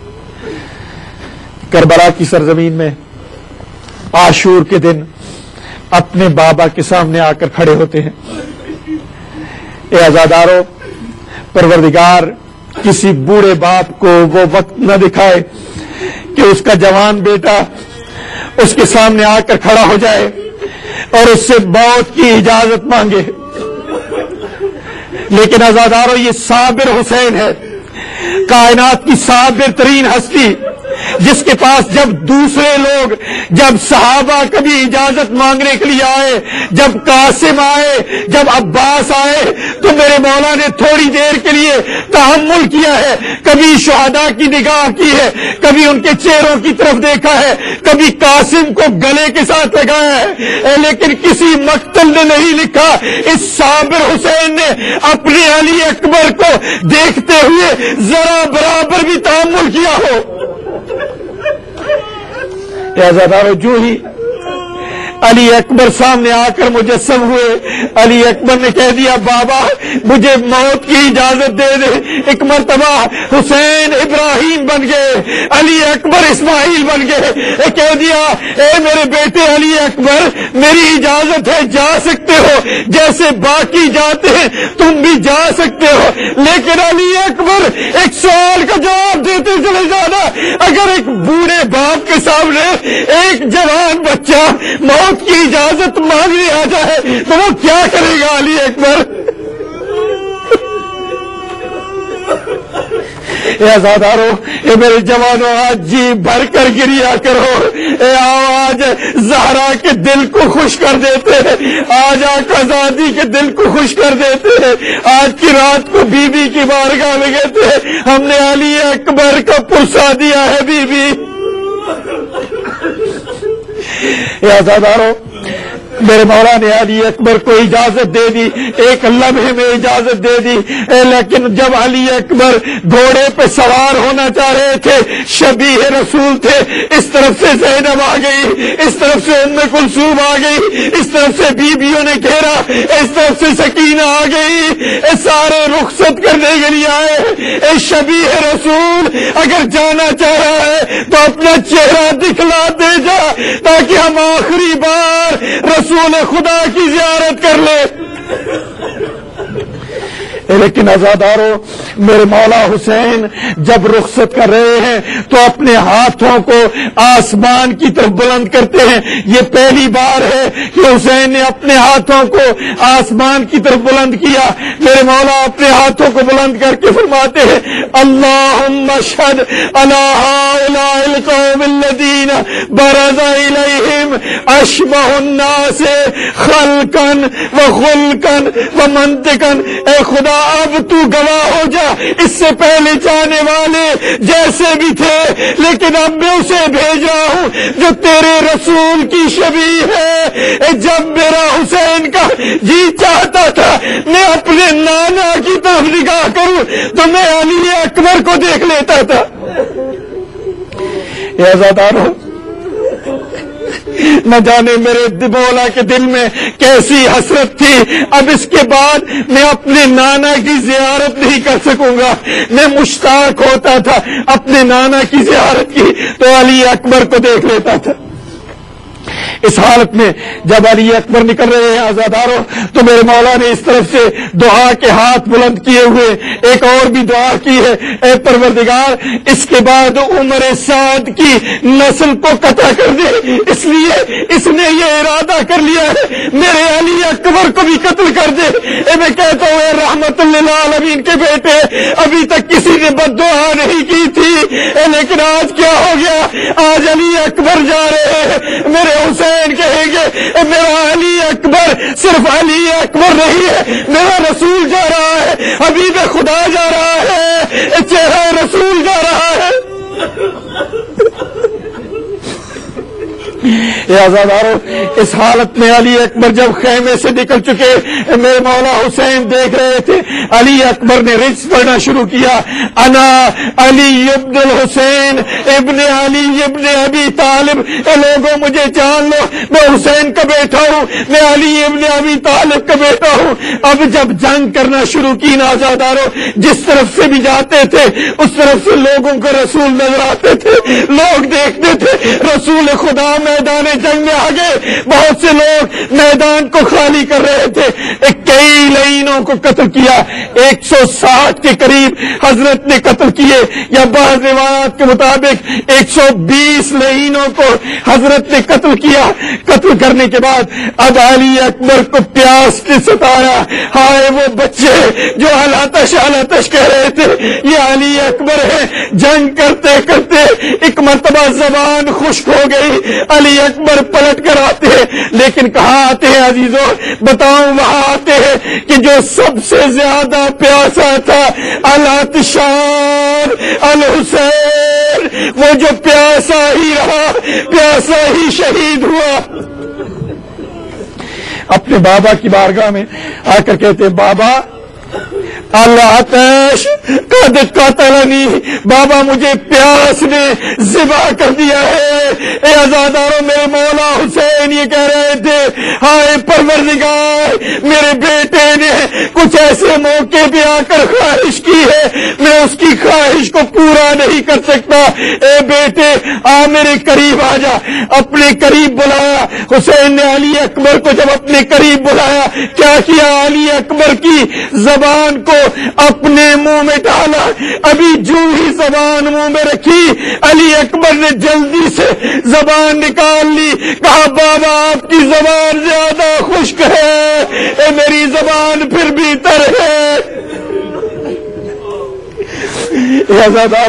کربلا کی سرزمین میں عاشور کے دن اپنے بابا کے سامنے آ کر کھڑے ہوتے ہیں. اے عزادارو, پروردگار کسی بوڑھے باپ کو وہ وقت نہ دکھائے کہ اس کا جوان بیٹا اس کے سامنے آ کر کھڑا ہو جائے اور اس سے موت کی اجازت مانگے. لیکن عزادارو یہ صابر حسین ہے, کائنات کی صابر ترین ہستی, جس کے پاس جب دوسرے لوگ, جب صحابہ کبھی اجازت مانگنے کے لیے آئے, جب قاسم آئے, جب عباس آئے, تو میرے مولا نے تھوڑی دیر کے لیے تحمل کیا ہے. کبھی شہداء کی نگاہ کی ہے, کبھی ان کے چہروں کی طرف دیکھا ہے, کبھی قاسم کو گلے کے ساتھ لگایا ہے, لیکن کسی مقتل نے نہیں لکھا اس صابر حسین نے اپنے علی اکبر کو دیکھتے ہوئے ذرا برابر بھی تحمل کیا ہو. عزادارو جو ہی علی اکبر سامنے آ کر مجسم ہوئے, علی اکبر نے کہہ دیا بابا مجھے موت کی اجازت دے دے. ایک مرتبہ حسین ابراہیم بن گئے, علی اکبر اسماعیل بن گئے. کہہ دیا اے میرے بیٹے علی اکبر میری اجازت ہے, جا سکتے ہو, جیسے باقی جاتے ہیں تم بھی جا سکتے ہو. لیکن علی اکبر ایک سوال کا جواب دیتے چلے جانا, اگر ایک بوڑھے باپ کے سامنے ایک جوان بچہ موت کی اجازت مانگنے آ جائے تو وہ کیا کرے گا علی اکبر؟ اے عزادارو, اے میرے جوانوں آج جی بھر کر گریا کرو. اے آج زہرا کے دل کو خوش کر دیتے ہیں, آج آقا زادی کے دل کو خوش کر دیتے ہیں. آج کی رات کو بی بی کی بارگاہ میں کہتے ہیں ہم نے علی اکبر کا پرسا دیا ہے بی بی. آزادارو، میرے مولا نے علی اکبر کو اجازت دے دی، ایک لمحے میں اجازت دے دی، لیکن جب علی اکبر گھوڑے پہ سوار ہونا چاہ رہے تھے، شبیہ رسول تھے، اس طرف سے زینب آ گئی، اس طرف سے ام کلثوم آ گئی، اس طرف سے بیویوں نے گھیرا، اس طرف سے سکینہ آ گئی، اے سارے رخصت کرنے کے لیے آئے۔ اے شبیہ رسول، اگر جانا چاہ رہا ہے تو اپنا چہرہ دکھلا دے جا، تاکہ ہم آخری بار رسول خدا کی زیارت کر لے۔ لیکن آزادارو، میرے مولا حسین جب رخصت کر رہے ہیں تو اپنے ہاتھوں کو آسمان کی طرف بلند کرتے ہیں۔ یہ پہلی بار ہے کہ حسین نے اپنے ہاتھوں کو آسمان کی طرف بلند کیا۔ میرے مولا اپنے ہاتھوں کو بلند کر کے فرماتے ہیں، اللہم اشہد علی ہؤلاء القوم الذین برز الیہم اشبہ الناس خلقا وخلقا ومنطقا۔ اے خدا، اب تو گواہ ہو جا، اس سے پہلے جانے والے جیسے بھی تھے، لیکن اب میں اسے بھیج رہا ہوں جو تیرے رسول کی شبیہ ہے۔ جب میرا حسین کا جی چاہتا تھا میں اپنے نانا کی طرف نگاہ کروں تو میں علی اکبر کو دیکھ لیتا تھا۔ اے آزادارو، نہ جانے میرے مولا کے دل میں کیسی حسرت تھی، اب اس کے بعد میں اپنے نانا کی زیارت نہیں کر سکوں گا۔ میں مشتاق ہوتا تھا اپنے نانا کی زیارت کی تو علی اکبر کو دیکھ لیتا تھا۔ اس حالت میں جب علی اکبر نکل رہے ہیں آزاداروں، تو میرے مولا نے اس طرف سے دعا کے ہاتھ بلند کیے ہوئے ایک اور بھی دعا کی ہے، اے پروردگار، اس کے بعد عمر سعد کی نسل کو قطع کر دے، اس لیے اس نے یہ ارادہ کر لیا ہے میرے علی اکبر کو بھی قتل کر دے۔ اے میں کہتا ہوں، اے رحمت للعالمین کے بیٹے، ابھی تک کسی نے بد دعا نہیں کی تھی، لیکن آج کیا ہو گیا؟ آج علی اکبر جا رہے ہیں، میرے حسین کہیں گے میرا علی اکبر صرف علی اکبر نہیں ہے، میرا رسول جا رہا ہے، حبیب خدا جا رہا ہے، چہرہ رسول جا رہا ہے۔ یہ آزادارو، اس حالت میں علی اکبر جب خیمے سے نکل چکے، میرے مولا حسین دیکھ رہے تھے، علی اکبر نے رجز پڑھنا شروع کیا، انا علی ابن الحسین ابن علی ابن ابی طالب۔ اے لوگوں، مجھے جان لو، میں حسین کا بیٹا ہوں، میں علی ابن ابی طالب کا بیٹا ہوں۔ اب جب جنگ کرنا شروع کی نا آزادارو، جس طرف سے بھی جاتے تھے اس طرف سے لوگوں کو رسول نظر آتے تھے، لوگ دیکھتے تھے رسول خدا میدان جنگ میں آ گئے۔ بہت سے لوگ میدان کو خالی کر رہے تھے، کئی لعینوں کو قتل کیا، ایک سو ساٹھ کے قریب حضرت نے قتل کیے، یا بعض روایات کے مطابق ایک سو بیس لعینوں کو حضرت نے قتل کیا۔ قتل کرنے کے بعد اب علی اکبر کو پیاس نے ستایا، ہائے وہ بچے جو الاتش الاتش کہہ رہے تھے، یہ علی اکبر ہے۔ جنگ کرتے کرتے ایک مرتبہ زبان خشک ہو گئی، علی اکبر پلٹ کر آتے ہیں، لیکن کہاں آتے ہیں عزیزوں؟ بتاؤں، وہاں آتے ہیں کہ جو سب سے زیادہ پیاسا تھا، العطشان الحسین، وہ جو پیاسا ہی رہا، پیاسا ہی شہید ہوا۔ اپنے بابا کی بارگاہ میں آ کر کہتے ہیں، بابا العطش قد قتلنی، بابا مجھے پیاس نے ذبح کر دیا ہے۔ اے آزاداروں، میرے مولا حسین یہ کہہ رہے تھے، ہائے پروردگار، میرے بیٹے نے کچھ ایسے موقع پہ آ کر خواہش کی ہے، میں اس کی خواہش کو پورا نہیں کر سکتا۔ اے بیٹے، آ میرے قریب آ جا۔ اپنے قریب بلایا حسین نے علی اکبر کو، جب اپنے قریب بلایا کیا کیا؟ علی اکبر کی زبان کو اپنے منہ میں ڈالا، ابھی جو ہی زبان منہ میں رکھی، علی اکبر نے جلدی سے زبان نکال لی، کہا بابا آپ کی زبان زیادہ خشک ہے، اے میری زبان پھر بھی تر ہے۔ آزادارو،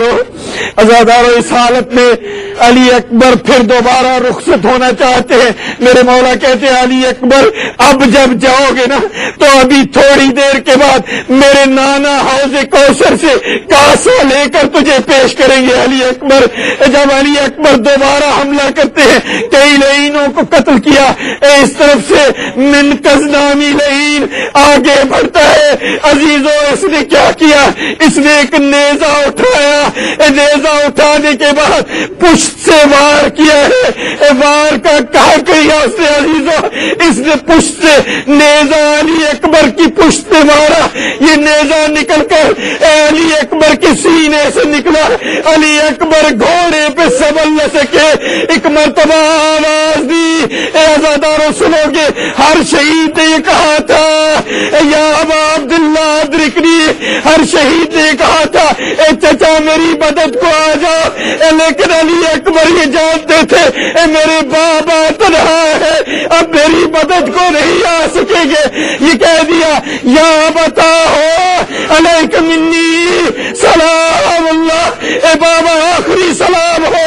عزادارو اس حالت میں علی اکبر پھر دوبارہ رخصت ہونا چاہتے ہیں. میرے مولا کہتے ہیں علی اکبر اب جب جاؤ گے نا تو ابھی تھوڑی دیر کے بعد میرے نانا حوض کوثر سے کاسا لے کر تجھے پیش کریں گے. علی اکبر جب علی اکبر دوبارہ حملہ کرتے ہیں, کئی لعینوں کو قتل کیا, اس طرف سے منقذ نامی لعین آگے بڑھتا ہے. عزیزو اس نے کیا کیا, اس نے ایک نیزہ اٹھایا, نیزہ اٹھانے کے بعد پشت سے وار کیا ہے. وار کا کہا کیا اس نے عزیزو, اس نے پشت سے نیزہ علی اکبر کی پشت پہ مارا. یہ نیزہ نکل کر علی اکبر کے سینے سے نکلا. علی اکبر گھوڑے پہ سنبھل نہ سکے. ایک مرتبہ آواز دی, اے عزادارو سنو گے, ہر شہید نے یہ کہا تھا یا ابا عبداللہ ادرکنی, ہر شہید نے کہا تھا اے چچا میری مدد کو آ جاؤ. لیکن علی اکبر یہ جانتے تھے اے میرے بابا تنہا ہے, اب میری مدد کو نہیں آ سکیں گے. یہ کہہ دیا یا بتا ہو علیک منی سلام اللہ, اے بابا آخری سلام ہو.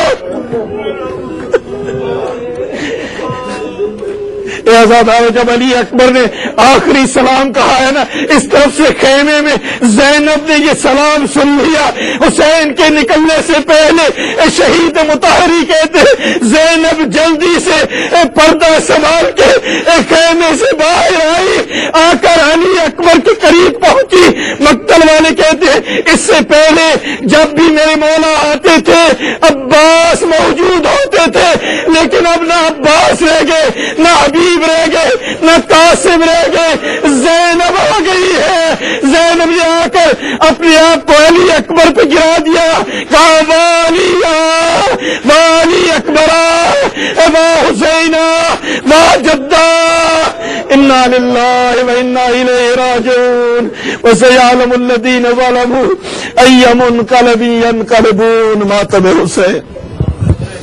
جب علی اکبر نے آخری سلام کہا ہے نا, اس طرف سے خیمے میں زینب نے یہ سلام سن لیا. حسین کے نکلنے سے پہلے شہید مطہری کہتے زینب جلدی سے پردہ سنبھال کے خیمے سے باہر آئی, آ کر علی اکبر کے قریب پہنچی. مقتل والے کہتے ہیں اس سے پہلے جب بھی میرے مولا آتے تھے عباس موجود ہوتے تھے, لیکن اب نہ عباس رہ گئے, نہ حبیب رہ گئے, نہ قاسم رہ گئے, زینب آ گئی ہے. زینب نے آ کر اپنے آپ کو علی اکبر پہ گرا دیا, کہا والیا والی اکبرا وا حسینا وا جدہ انا للہ و انا الیہ راجعون وسیعلم الذین ظلموا ای منقلب ینقلبون. ماتم حسین.